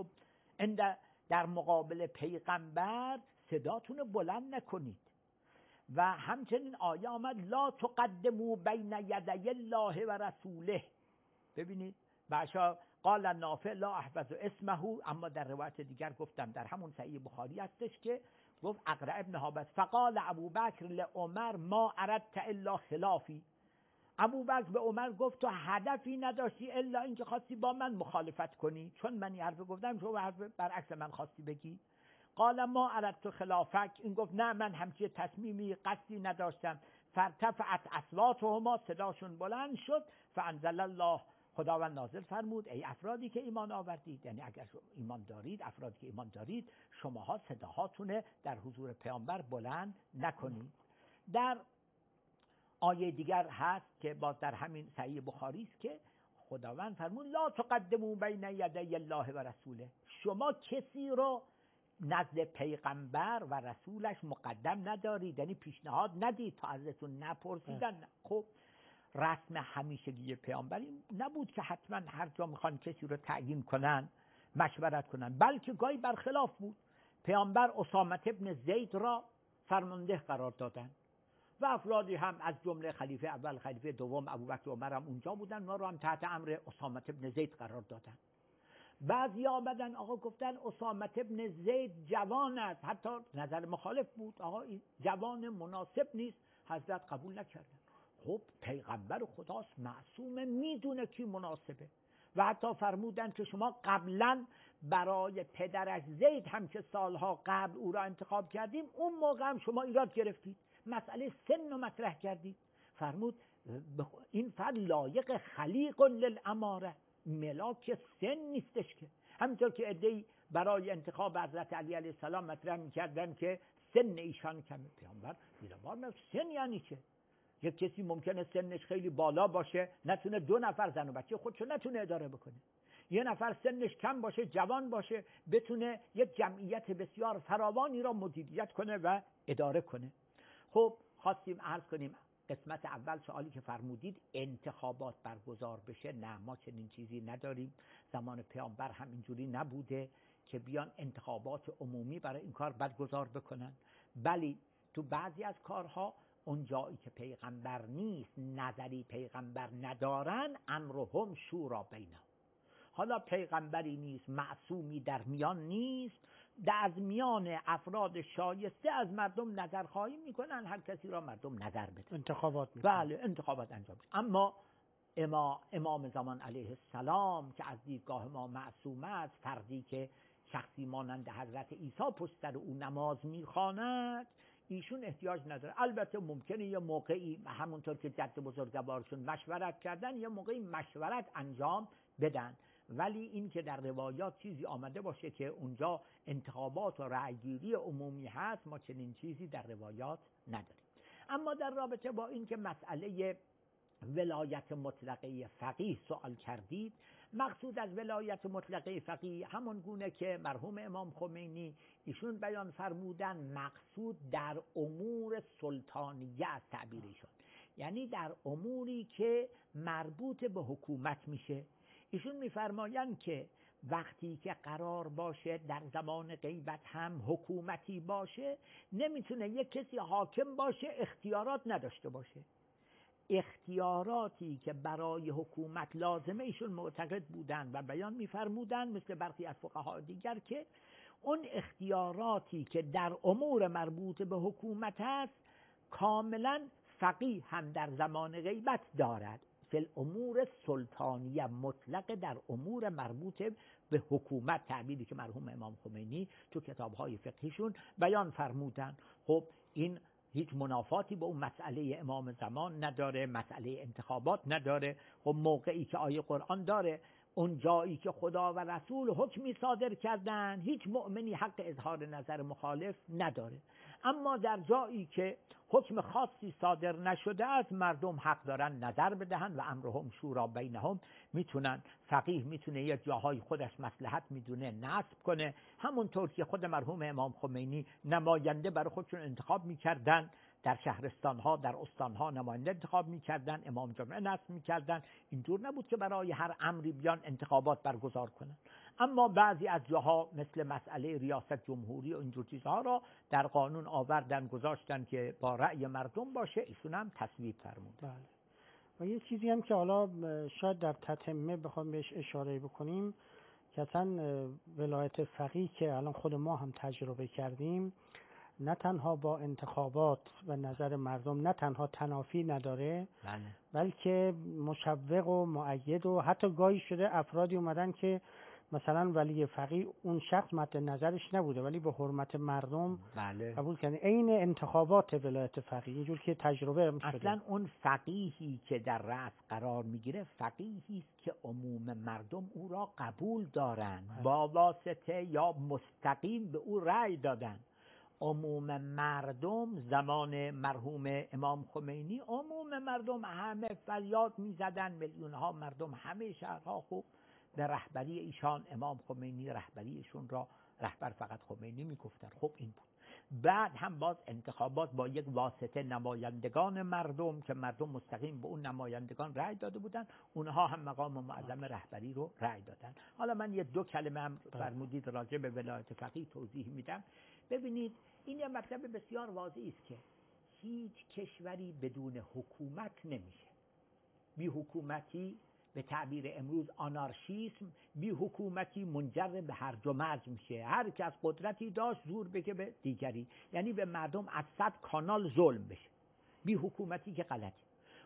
در مقابل پیغمبر صداتون بلند نکنید. و همچنین آیه آمد لا تقدموا بین یدی الله و رسوله. ببینید باشا قال نافع لا احفظ اسمه، اما در روایت دیگر گفتم در همون صحیح بخاری هستش که گفت اقرع ابن حابس فقال ابو بکر لعمر ما اردت الا خلافی، ابو بکر به عمر گفت تو هدفی نداشتی الا اینکه خواستی با من مخالفت کنی، چون من این حرف گفتم شما حرف برعکس من خواستی بگی. قال ما اردت خلافک، این گفت نه من همچین تصمیمی قصدی نداشتم. فارتفعت اصواتهما، صداشون بلند شد. فانزل الله، خداوند نازل فرمود ای افرادی که ایمان آوردید، یعنی اگر ایمان دارید، افرادی که ایمان دارید، شماها صداهاتون در حضور پیامبر بلند نکنید. در آیه دیگر هست که باز در همین صحیح بخاری است که خداوند فرمود لا تقدموا بین یدی الله و رسوله، شما کسی رو نزد پیغمبر و رسولش مقدم ندارید، یعنی پیشنهاد ندید تا ازتون نپرسیدن. خب رسم همیشگی پیامبر این نبود که حتما هر جا میخوان کسی رو تعیین کنن مشورت کنن، بلکه گاهی برخلاف بود. پیامبر اسامه ابن زید را فرمانده قرار دادن و افرادی هم از جمله خلیفه اول، خلیفه دوم ابوبکر و عمر هم اونجا بودن، ما رو هم تحت امر اسامه ابن زید قرار دادن. بعضی آمدن آقا گفتن اسامه ابن زید جوان است، حتی نظر مخالف بود، آقا این جوان مناسب نیست، حضرت قبول نکردن. خب پیغمبر خداست معصومه، میدونه کی مناسبه، و حتی فرمودند که شما قبلا برای پدرش زید هم که سالها قبل او را انتخاب کردیم اون موقع هم شما ایراد گرفتید، مسئله سن رو مطرح کردید. فرمود این فرد لایق خلیق للاماره، ملاک سن نیستش که. همینطور که عده‌ای برای انتخاب حضرت علی علیه السلام مطرح می‌کردن که سن ایشان کمه. پیامبر زیر بار میگه سن یعنی چه؟ یک کسی ممکنه سنش خیلی بالا باشه نتونه دو نفر زن و بچه خودشو نتونه اداره بکنه، یه نفر سنش کم باشه جوان باشه بتونه یک جمعیت بسیار فراوانی را مدیریت کنه و اداره کنه. خب خواستیم عرض کنیم قسمت اول سوالی که فرمودید انتخابات برگزار بشه، نه ما چنین چیزی نداریم. زمان پیامبر هم اینجوری نبوده که بیان انتخابات عمومی برای این کار برگزار بکنن، ولی تو بعضی از کارها اون جایی که پیغمبر نیست، نظری پیغمبر ندارن، امرهم شورا بینهم. حالا پیغمبری نیست، معصومی در میان نیست، در از میان افراد شایسته از مردم نظر خواهی میکنن، هر کسی را مردم نظر بده، انتخابات میکنن. بله انتخابات انجام بشه. اما امام, امام زمان علیه السلام که از دیدگاه ما معصوم است، فردی که شخصی مانند حضرت عیسی پشت سر او نماز میخواند، ایشون احتیاج نداره. البته ممکنه یه موقعی همونطور که جد بزرگوارشون مشورت کردن یه موقعی مشورت انجام بدن، ولی این که در روایات چیزی آمده باشه که اونجا انتخابات و رأیگیری عمومی هست، ما چنین چیزی در روایات نداریم. اما در رابطه با این که مسئله ولایت مطلقه فقیه سوال کردید، مقصود از ولایت مطلقه فقیه همون گونه که مرحوم امام خمینی ایشون بیان فرمودن، مقصود در امور سلطانیه از تعبیر ایشون، یعنی در اموری که مربوط به حکومت میشه. ایشون میفرمایند که وقتی که قرار باشه در زمان غیبت هم حکومتی باشه، نمیتونه یک کسی حاکم باشه اختیارات نداشته باشه. اختیاراتی که برای حکومت لازمه ایشون معتقد بودن و بیان میفرمودن، مثل برخی از فقها دیگر، که اون اختیاراتی که در امور مربوط به حکومت است کاملا فقیه هم در زمان غیبت دارد. فی امور سلطانیه مطلق در امور مربوط به حکومت، تعبیری که مرحوم امام خمینی تو کتاب‌های فقهیشون بیان فرمودن. خب این هیچ منافاتی با اون مسئله امام زمان نداره، مسئله انتخابات نداره. خب موقعی که آیه قرآن داره، اون جایی که خدا و رسول حکمی صادر کردن، هیچ مؤمنی حق اظهار نظر مخالف نداره. اما در جایی که حکم خاصی صادر نشده است، مردم حق دارن نظر بدهن و امرهم شورا بینهم. میتونن فقیه میتونه یه جاهای خودش مصلحت میدونه نصب کنه، همونطور که خود مرحوم امام خمینی نماینده برای خودشون انتخاب میکردن، در شهرستان ها در استان ها نماینده انتخاب میکردن، امام جمعه نصب میکردن. اینجور نبود که برای هر امری بیان انتخابات برگزار کنن. اما بعضی از جاها مثل مسئله ریاست جمهوری و اینجور چیزها را در قانون آوردن، گذاشتن که با رأی مردم باشه، ایشون هم تصویب فرمود. بله. و یه چیزی هم که حالا شاید در تتمه بخوام بهش اشاره بکنیم، که اصلا ولایت فقیه که الان خود ما هم تجربه کردیم، نه تنها با انتخابات و نظر مردم نه تنها تنافی نداره، بله. بلکه مشوق و مؤید و حتی گاهی شده افرادی اومدن که مثلا ولی فقیه اون شخص مد نظرش نبوده ولی به حرمت مردم بله. قبول کردن، عین انتخابات ولایت فقیه، اینجور که تجربه هم شده. اصلا اون فقیهی که در رأس قرار میگیره فقیهی است که عموم مردم او را قبول دارن، با واسطه یا مستقیم به او رأی دادن. عموم مردم زمان مرحوم امام خمینی، عموم مردم همه فریاد میزدن، میلیون ها مردم همه شهرها خوب به رهبری ایشان امام خمینی رهبریشون را رهبر فقط خمینی میگفتن. خب این بود. بعد هم باز انتخابات با یک واسطه نمایندگان مردم که مردم مستقیم به اون نمایندگان رأی داده بودن، اونها هم مقام معظم رهبری رو رأی دادن. حالا من یه دو کلمه هم فرمودید راجع به ولایت فقیه توضیح میدم. ببینید این یه مطلب بسیار واضحی است که هیچ کشوری بدون حکومت نمیشه. بی حکومتی به تعبیر امروز آنارشیسم، بی حکومتی منجر به هرج و مرج میشه. هر کس قدرتی داشت زور بگه به دیگری، یعنی به مردم از صد کانال ظلم بشه. بی حکومتی که غلطی.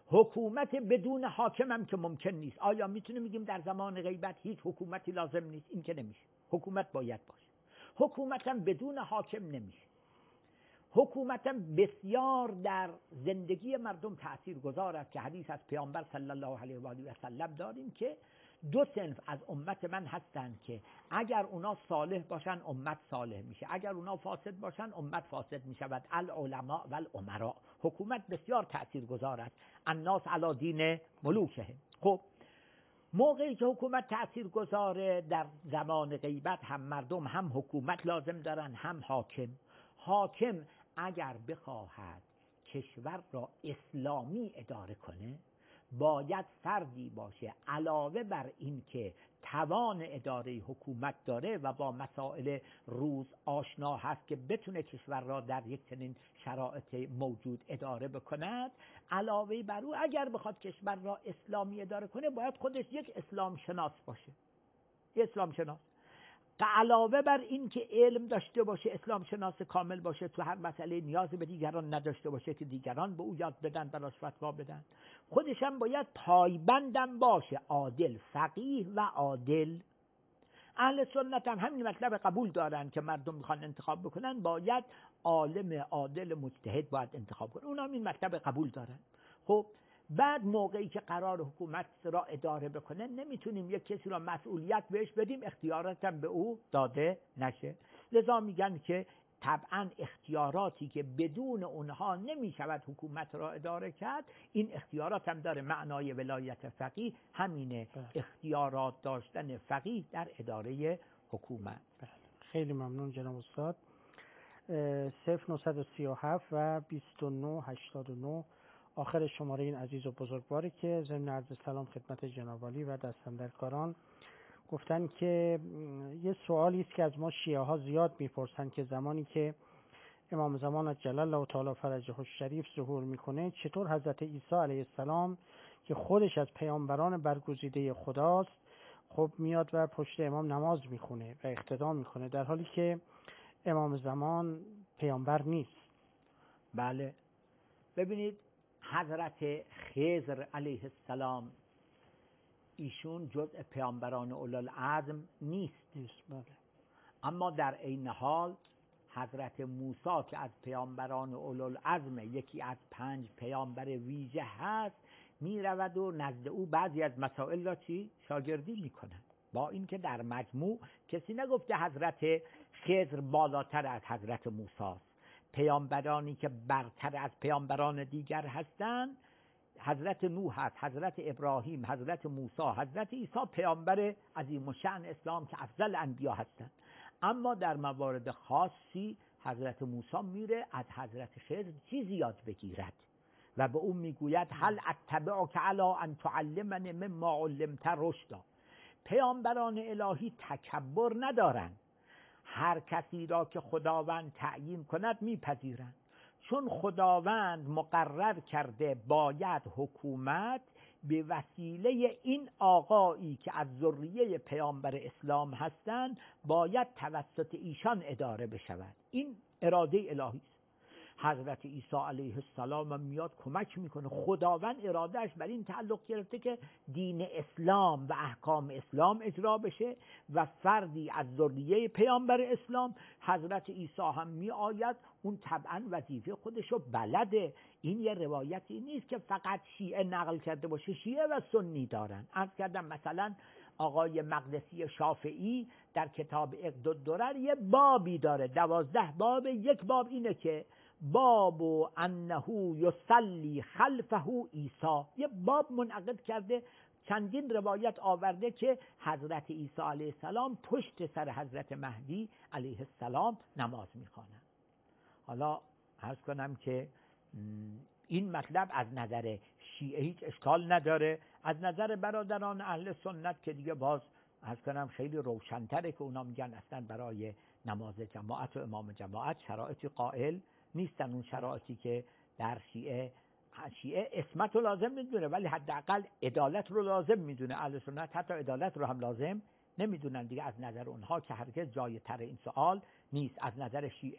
حکومت بدون حاکم هم که ممکن نیست. آیا میتونیم بگیم در زمان غیبت هیچ حکومتی لازم نیست؟ این که نمیشه. حکومت باید باشه. حکومت هم بدون حاکم نمیشه. حکومت هم بسیار در زندگی مردم تأثیر گذار است که حدیث از پیامبر صلی الله علیه و آله و سلم داریم که دو صنف از امت من هستند که اگر اونا صالح باشن امت صالح میشه، اگر اونا فاسد باشن امت فاسد میشود. العلماء و الامراء. حکومت بسیار تأثیرگذار است. الناس علی دین ملوکهم. خب موقعی که حکومت تأثیرگذاره در زمان غیبت هم مردم هم حکومت لازم دارن هم حاکم. حاکم اگر بخواهد کشور را اسلامی اداره کنه باید فردی باشه علاوه بر این که توان اداره حکومت داره و با مسائل روز آشنا هست که بتونه کشور را در یک چنین شرایط موجود اداره بکند، علاوه بر او اگر بخواد کشور را اسلامی اداره کنه باید خودش یک اسلام شناس باشه. اسلام شناس علاوه بر این که علم داشته باشه، اسلام شناس کامل باشه، تو هر مسئله نیاز به دیگران نداشته باشه که دیگران به او یاد بدن، براش فتوا بدن. خودش هم باید پایبندم باشه، عادل، فقیه و عادل. اهل سنت هم همین مطلب قبول دارن که مردم میخوان انتخاب بکنن باید عالم عادل مجتهد باید انتخاب کنن. اونا هم این مطلب قبول دارن. خب بعد موقعی که قرار حکومت را اداره بکنه نمیتونیم یک کسی را مسئولیت بهش بدیم اختیارات هم به او داده نشه. لذا میگن که طبعا اختیاراتی که بدون اونها نمیشود حکومت را اداره کرد، این اختیارات هم داره. معنای ولایت فقیه همینه، اختیارات داشتن فقیه در اداره حکومت. خیلی ممنون جناب استاد. صفر نهصد و سی و هفت و بیست و نه هشتاد و نه آخر شماره این عزیز و بزرگواری که ضمن عرض سلام خدمت جناب عالی و دستاندرکاران گفتن که یه سوالی است که از ما شیعه ها زیاد میپرسن که زمانی که امام زمان جل الله تعالی فرجه الشریف ظهور میکنه چطور حضرت عیسی علیه السلام که خودش از پیامبران برگزیده خداست خب میاد و پشت امام نماز میخونه و اقتدا میکنه در حالی که امام زمان پیامبر نیست. بله ببینید حضرت خضر علیه السلام ایشون جزء پیامبران اولوالعزم نیست. بله. اما در عین حال حضرت موسی که از پیامبران اولوالعزم یکی از پنج پیامبر ویژه هست می رود و نزد او بعضی از مسائل را چی؟ شاگردی می کند. با اینکه در مجموع کسی نگفته حضرت خضر بالاتر از حضرت موسی است. پیامبرانی که برتر از پیامبران دیگر هستند حضرت نوح هست، حضرت ابراهیم، حضرت موسی، حضرت عیسی پیامبر عظیم الشأن اسلام که افضل انبیا هستند. اما در موارد خاصی حضرت موسی میره از حضرت خضر چیزی یاد بگیرد و به اون میگوید هل اتبعک علی ان تعلمنی مما علمت رشدا. پیامبران الهی تکبر ندارند، هر کسی را که خداوند تعیین کند میپذیرند. چون خداوند مقرر کرده باید حکومت به وسیله این آقایی که از ذریه پیامبر اسلام هستند باید توسط ایشان اداره بشود. این اراده الهی است. حضرت عیسی علیه السلام میاد کمک میکنه. خداوند ارادهش بر این تعلق گرفته که دین اسلام و احکام اسلام اجرا بشه و فردی از ذریه پیامبر اسلام حضرت عیسی هم می آید، اون طبعا وظیفه خودشو بلده. این یه روایتی نیست که فقط شیعه نقل کرده باشه، شیعه و سنی دارن. عرض کردم مثلا آقای مقدسی شافعی در کتاب عقد الدرر یه بابی داره، دوازده باب. یک باب اینه که باب و انه یصلی خلفه عیسی، یه باب منعقد کرده، چندین روایت آورده که حضرت عیسی علیه السلام پشت سر حضرت مهدی علیه السلام نماز میخوانند. حالا عرض کنم که این مطلب از نظر شیعه هیچ اشکال نداره، از نظر برادران اهل سنت که دیگه باز عرض کنم خیلی روشن‌تره که اونا میگن اصلا برای نماز جماعت و امام جماعت شرایطی قائل نیستن. اون شرایطی که در شیعه شیعه اسمت رو لازم میدونه ولی حداقل عدالت رو لازم میدونه. اهل سنت حتی عدالت رو هم لازم نمیدونن دیگه. از نظر اونها که هرگز جای تر این سوال نیست. از نظر شیعه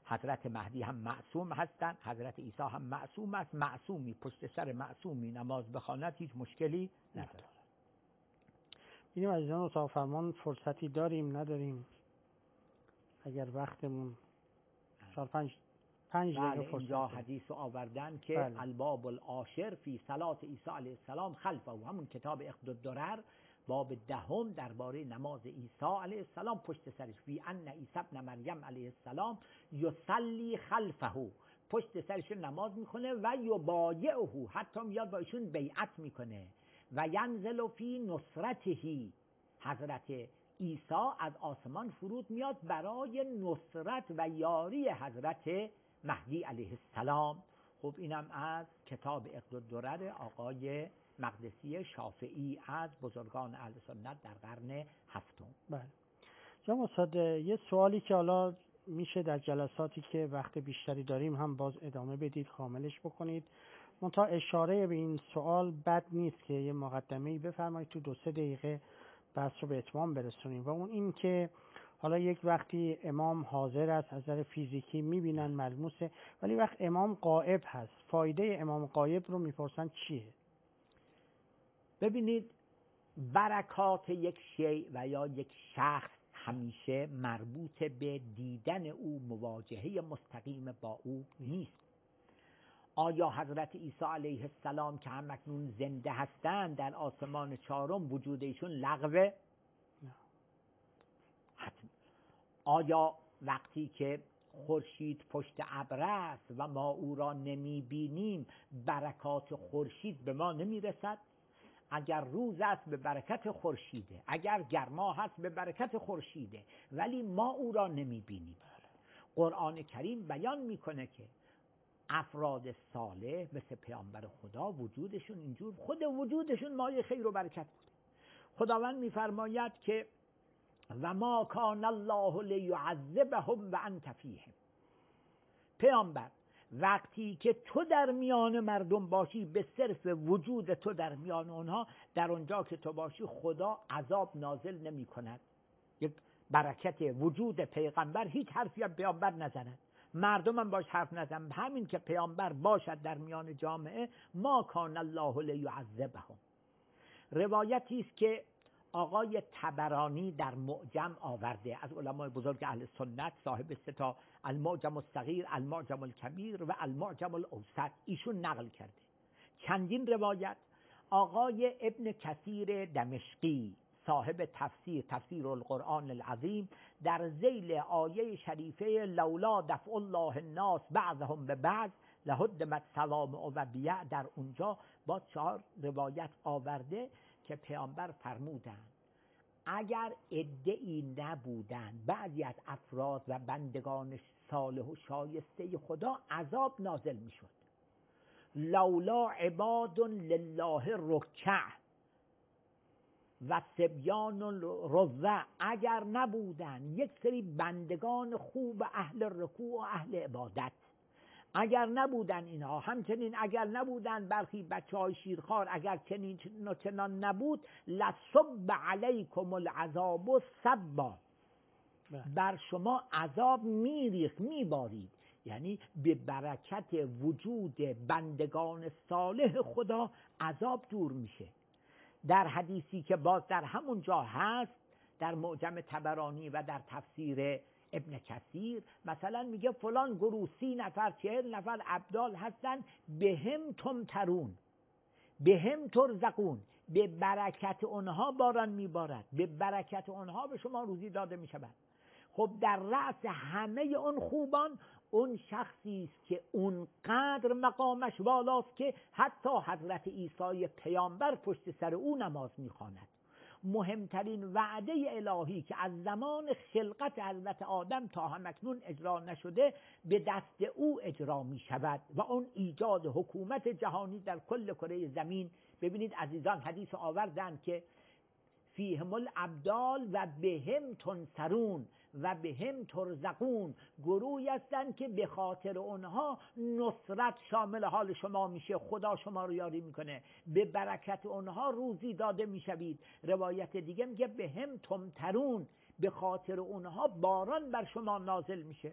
حضرت مهدی هم معصوم هستند، حضرت عیسی هم معصوم است. معصومی پشت سر معصومی نماز بخواند هیچ مشکلی نداره. ببینیم عزیزان اتاق فرمان فرصتی داریم نداریم؟ اگر وقتمون چهار پنج پنج دقیقه فرصت اینجا حدیث آوردن که بله. الباب العاشر فی صلات عیسی علیه السلام خلفه، و همون کتاب اقد الدرر باب دهم درباره نماز عیسی علیه السلام پشت سرش، فی ان عیسی ابن مریم علیه السلام یصلی خلفه، پشت سرش نماز میکنه و یبایعه، حتی میاد با ایشون بیعت میکنه. و ینزل فی نصرته، حضرت عیسی از آسمان فرود میاد برای نصرت و یاری حضرت مهدی علیه السلام. خب اینم از کتاب اقد الدرر آقای مقدسی شافعی از بزرگان اهل سنت در قرن هفتم. بله جناب استاد، یه سوالی که حالا میشه در جلساتی که وقت بیشتری داریم هم باز ادامه بدید، کاملش بکنید. منتها اشاره به این سوال بد نیست که یه مقدمه‌ای بفرمایید تو دو سه دقیقه بحث رو به اتمام برسونیم. و اون این که حالا یک وقتی امام حاضر است، از نظر فیزیکی میبینن ملموسه، ولی وقت امام غائب هست، فایده امام غایب رو میپرسن چیه؟ ببینید، برکات یک شیء و یا یک شخص همیشه مربوط به دیدن او، مواجهه مستقیم با او نیست. آیا حضرت عیسی علیه السلام که هم اکنون زنده هستند در آسمان چهارم وجود ایشون لغوه؟ حتما. آیا وقتی که خورشید پشت ابر است و ما او را نمی بینیم برکات خورشید به ما نمی رسد؟ اگر روز است به برکت خورشیده، اگر گرما هست به برکت خورشیده، ولی ما او را نمی بینیم. قرآن کریم بیان میکنه که افراد صالح مثل پیامبر خدا وجودشون اینجور، خود وجودشون مایه خیر و برکت بود. خداوند میفرماید که و ما کان الله لیعذبهم و انت فیهم. پیامبر وقتی که تو در میان مردم باشی، به صرف وجود تو در میان اونها، در اونجا که تو باشی خدا عذاب نازل نمی کند. یک برکت وجود پیغمبر، هیچ حرفی از پیامبر نزند، مردم هم باش حرف نزن. همین که پیامبر باشد در میان جامعه، ما کان الله لیعذبهم. روایتی است که آقای طبرانی در معجم آورده از علمای بزرگ اهل سنت، صاحب ستا المعجم الصغیر، المعجم الکبیر و المعجم الاوسط، ایشون نقل کرده چندین روایت. آقای ابن کثیر دمشقی صاحب تفسیر تفسیر القرآن العظیم در ذیل آیه شریفه لولا دفع الله الناس بعضهم به بعض لهدمت صوامع و بیع، در اونجا با چهار روایت آورده که پیامبر فرمودند اگر عده‌ای نبودند، بعضی از افراد و بندگان صالح و شایسته خدا، عذاب نازل میشد. لولا عباد لله رکع و سبیان رضع، اگر نبودند یک سری بندگان خوب اهل رکوع و اهل عبادت، اگر نبودن اینها، همچنین اگر نبودن برخی بچه های شیرخوار، اگر چنین چنان نبود، لصب علیکم العذاب صبا، بر شما عذاب میریخت، میبارید. یعنی به برکت وجود بندگان صالح خدا عذاب دور میشه. در حدیثی که باز در همون جا هست، در معجم طبرانی و در تفسیر ابن کثیر، مثلا میگه فلان گروه سی نفر چهل نفر ابدال هستن، به هم تمترون به هم ترزقون، به برکت اونها باران میبارد، به برکت اونها به شما روزی داده میشود. خب در رأس همه اون خوبان اون شخصی است که اونقدر مقامش والاست که حتی حضرت عیسی پیامبر پشت سر او نماز میخواند. مهمترین وعده الهی که از زمان خلقت حضرت آدم تا همکنون اجرا نشده، به دست او اجرا می شود و اون ایجاد حکومت جهانی در کل کره زمین. ببینید عزیزان، حدیث آوردن که فیهم الابدال و بهم تنصرون و بهم ترزقون، گروهی هستند که به خاطر اونها نصرت شامل حال شما میشه، خدا شما رو یاری میکنه، به برکت اونها روزی داده میشوید. روایت دیگه میگه بهم تمترون، به خاطر اونها باران بر شما نازل میشه.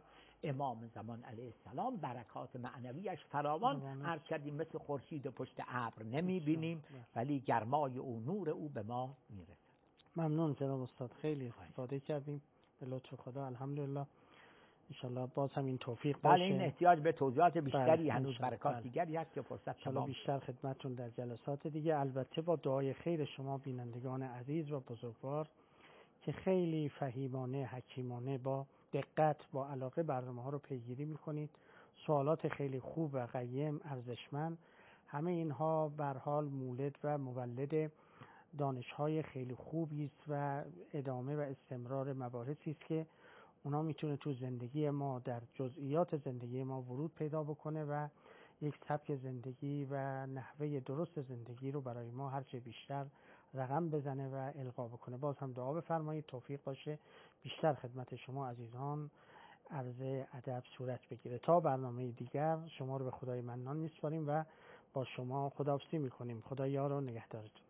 امام زمان علیه السلام برکات معنویش فراوان، هر کردیم مثل خورشید پشت ابر نمیبینیم ولی گرمای او نور او به ما میرسه. ممنون جناب استاد، خیلی استفاده کردیم به لطف خدا. الحمدلله انشالله باز هم این توفیق باشه. بله این احتیاج به توضیحات بیشتری بله. هنوز برکات بله. دیگری هست که فرصت تمام بیشتر خدمتتون در جلسات دیگه، البته با دعای خیر شما بینندگان عزیز و بزرگوار که خیلی فهیمانه حکیمانه با دقت با علاقه برنامه ها رو پیگیری میکنید، سوالات خیلی خوب و قیم ارزشمند، همه اینها به هر حال مولد و مولد دانش‌های خیلی خوبی است و ادامه و استمرار مباحثی است که اونا میتونه تو زندگی ما در جزئیات زندگی ما ورود پیدا بکنه و یک سبک زندگی و نحوه درست زندگی رو برای ما هرچه بیشتر رقم بزنه و القا بکنه. باز هم دعا بفرمایید توفیق باشه بیشتر خدمت شما عزیزان عرض ادب صورت بگیره. تا برنامه دیگر شما رو به خدای منان میسپاریم و با شما خداحافظی میکنیم. خدا یار و نگهدارتون.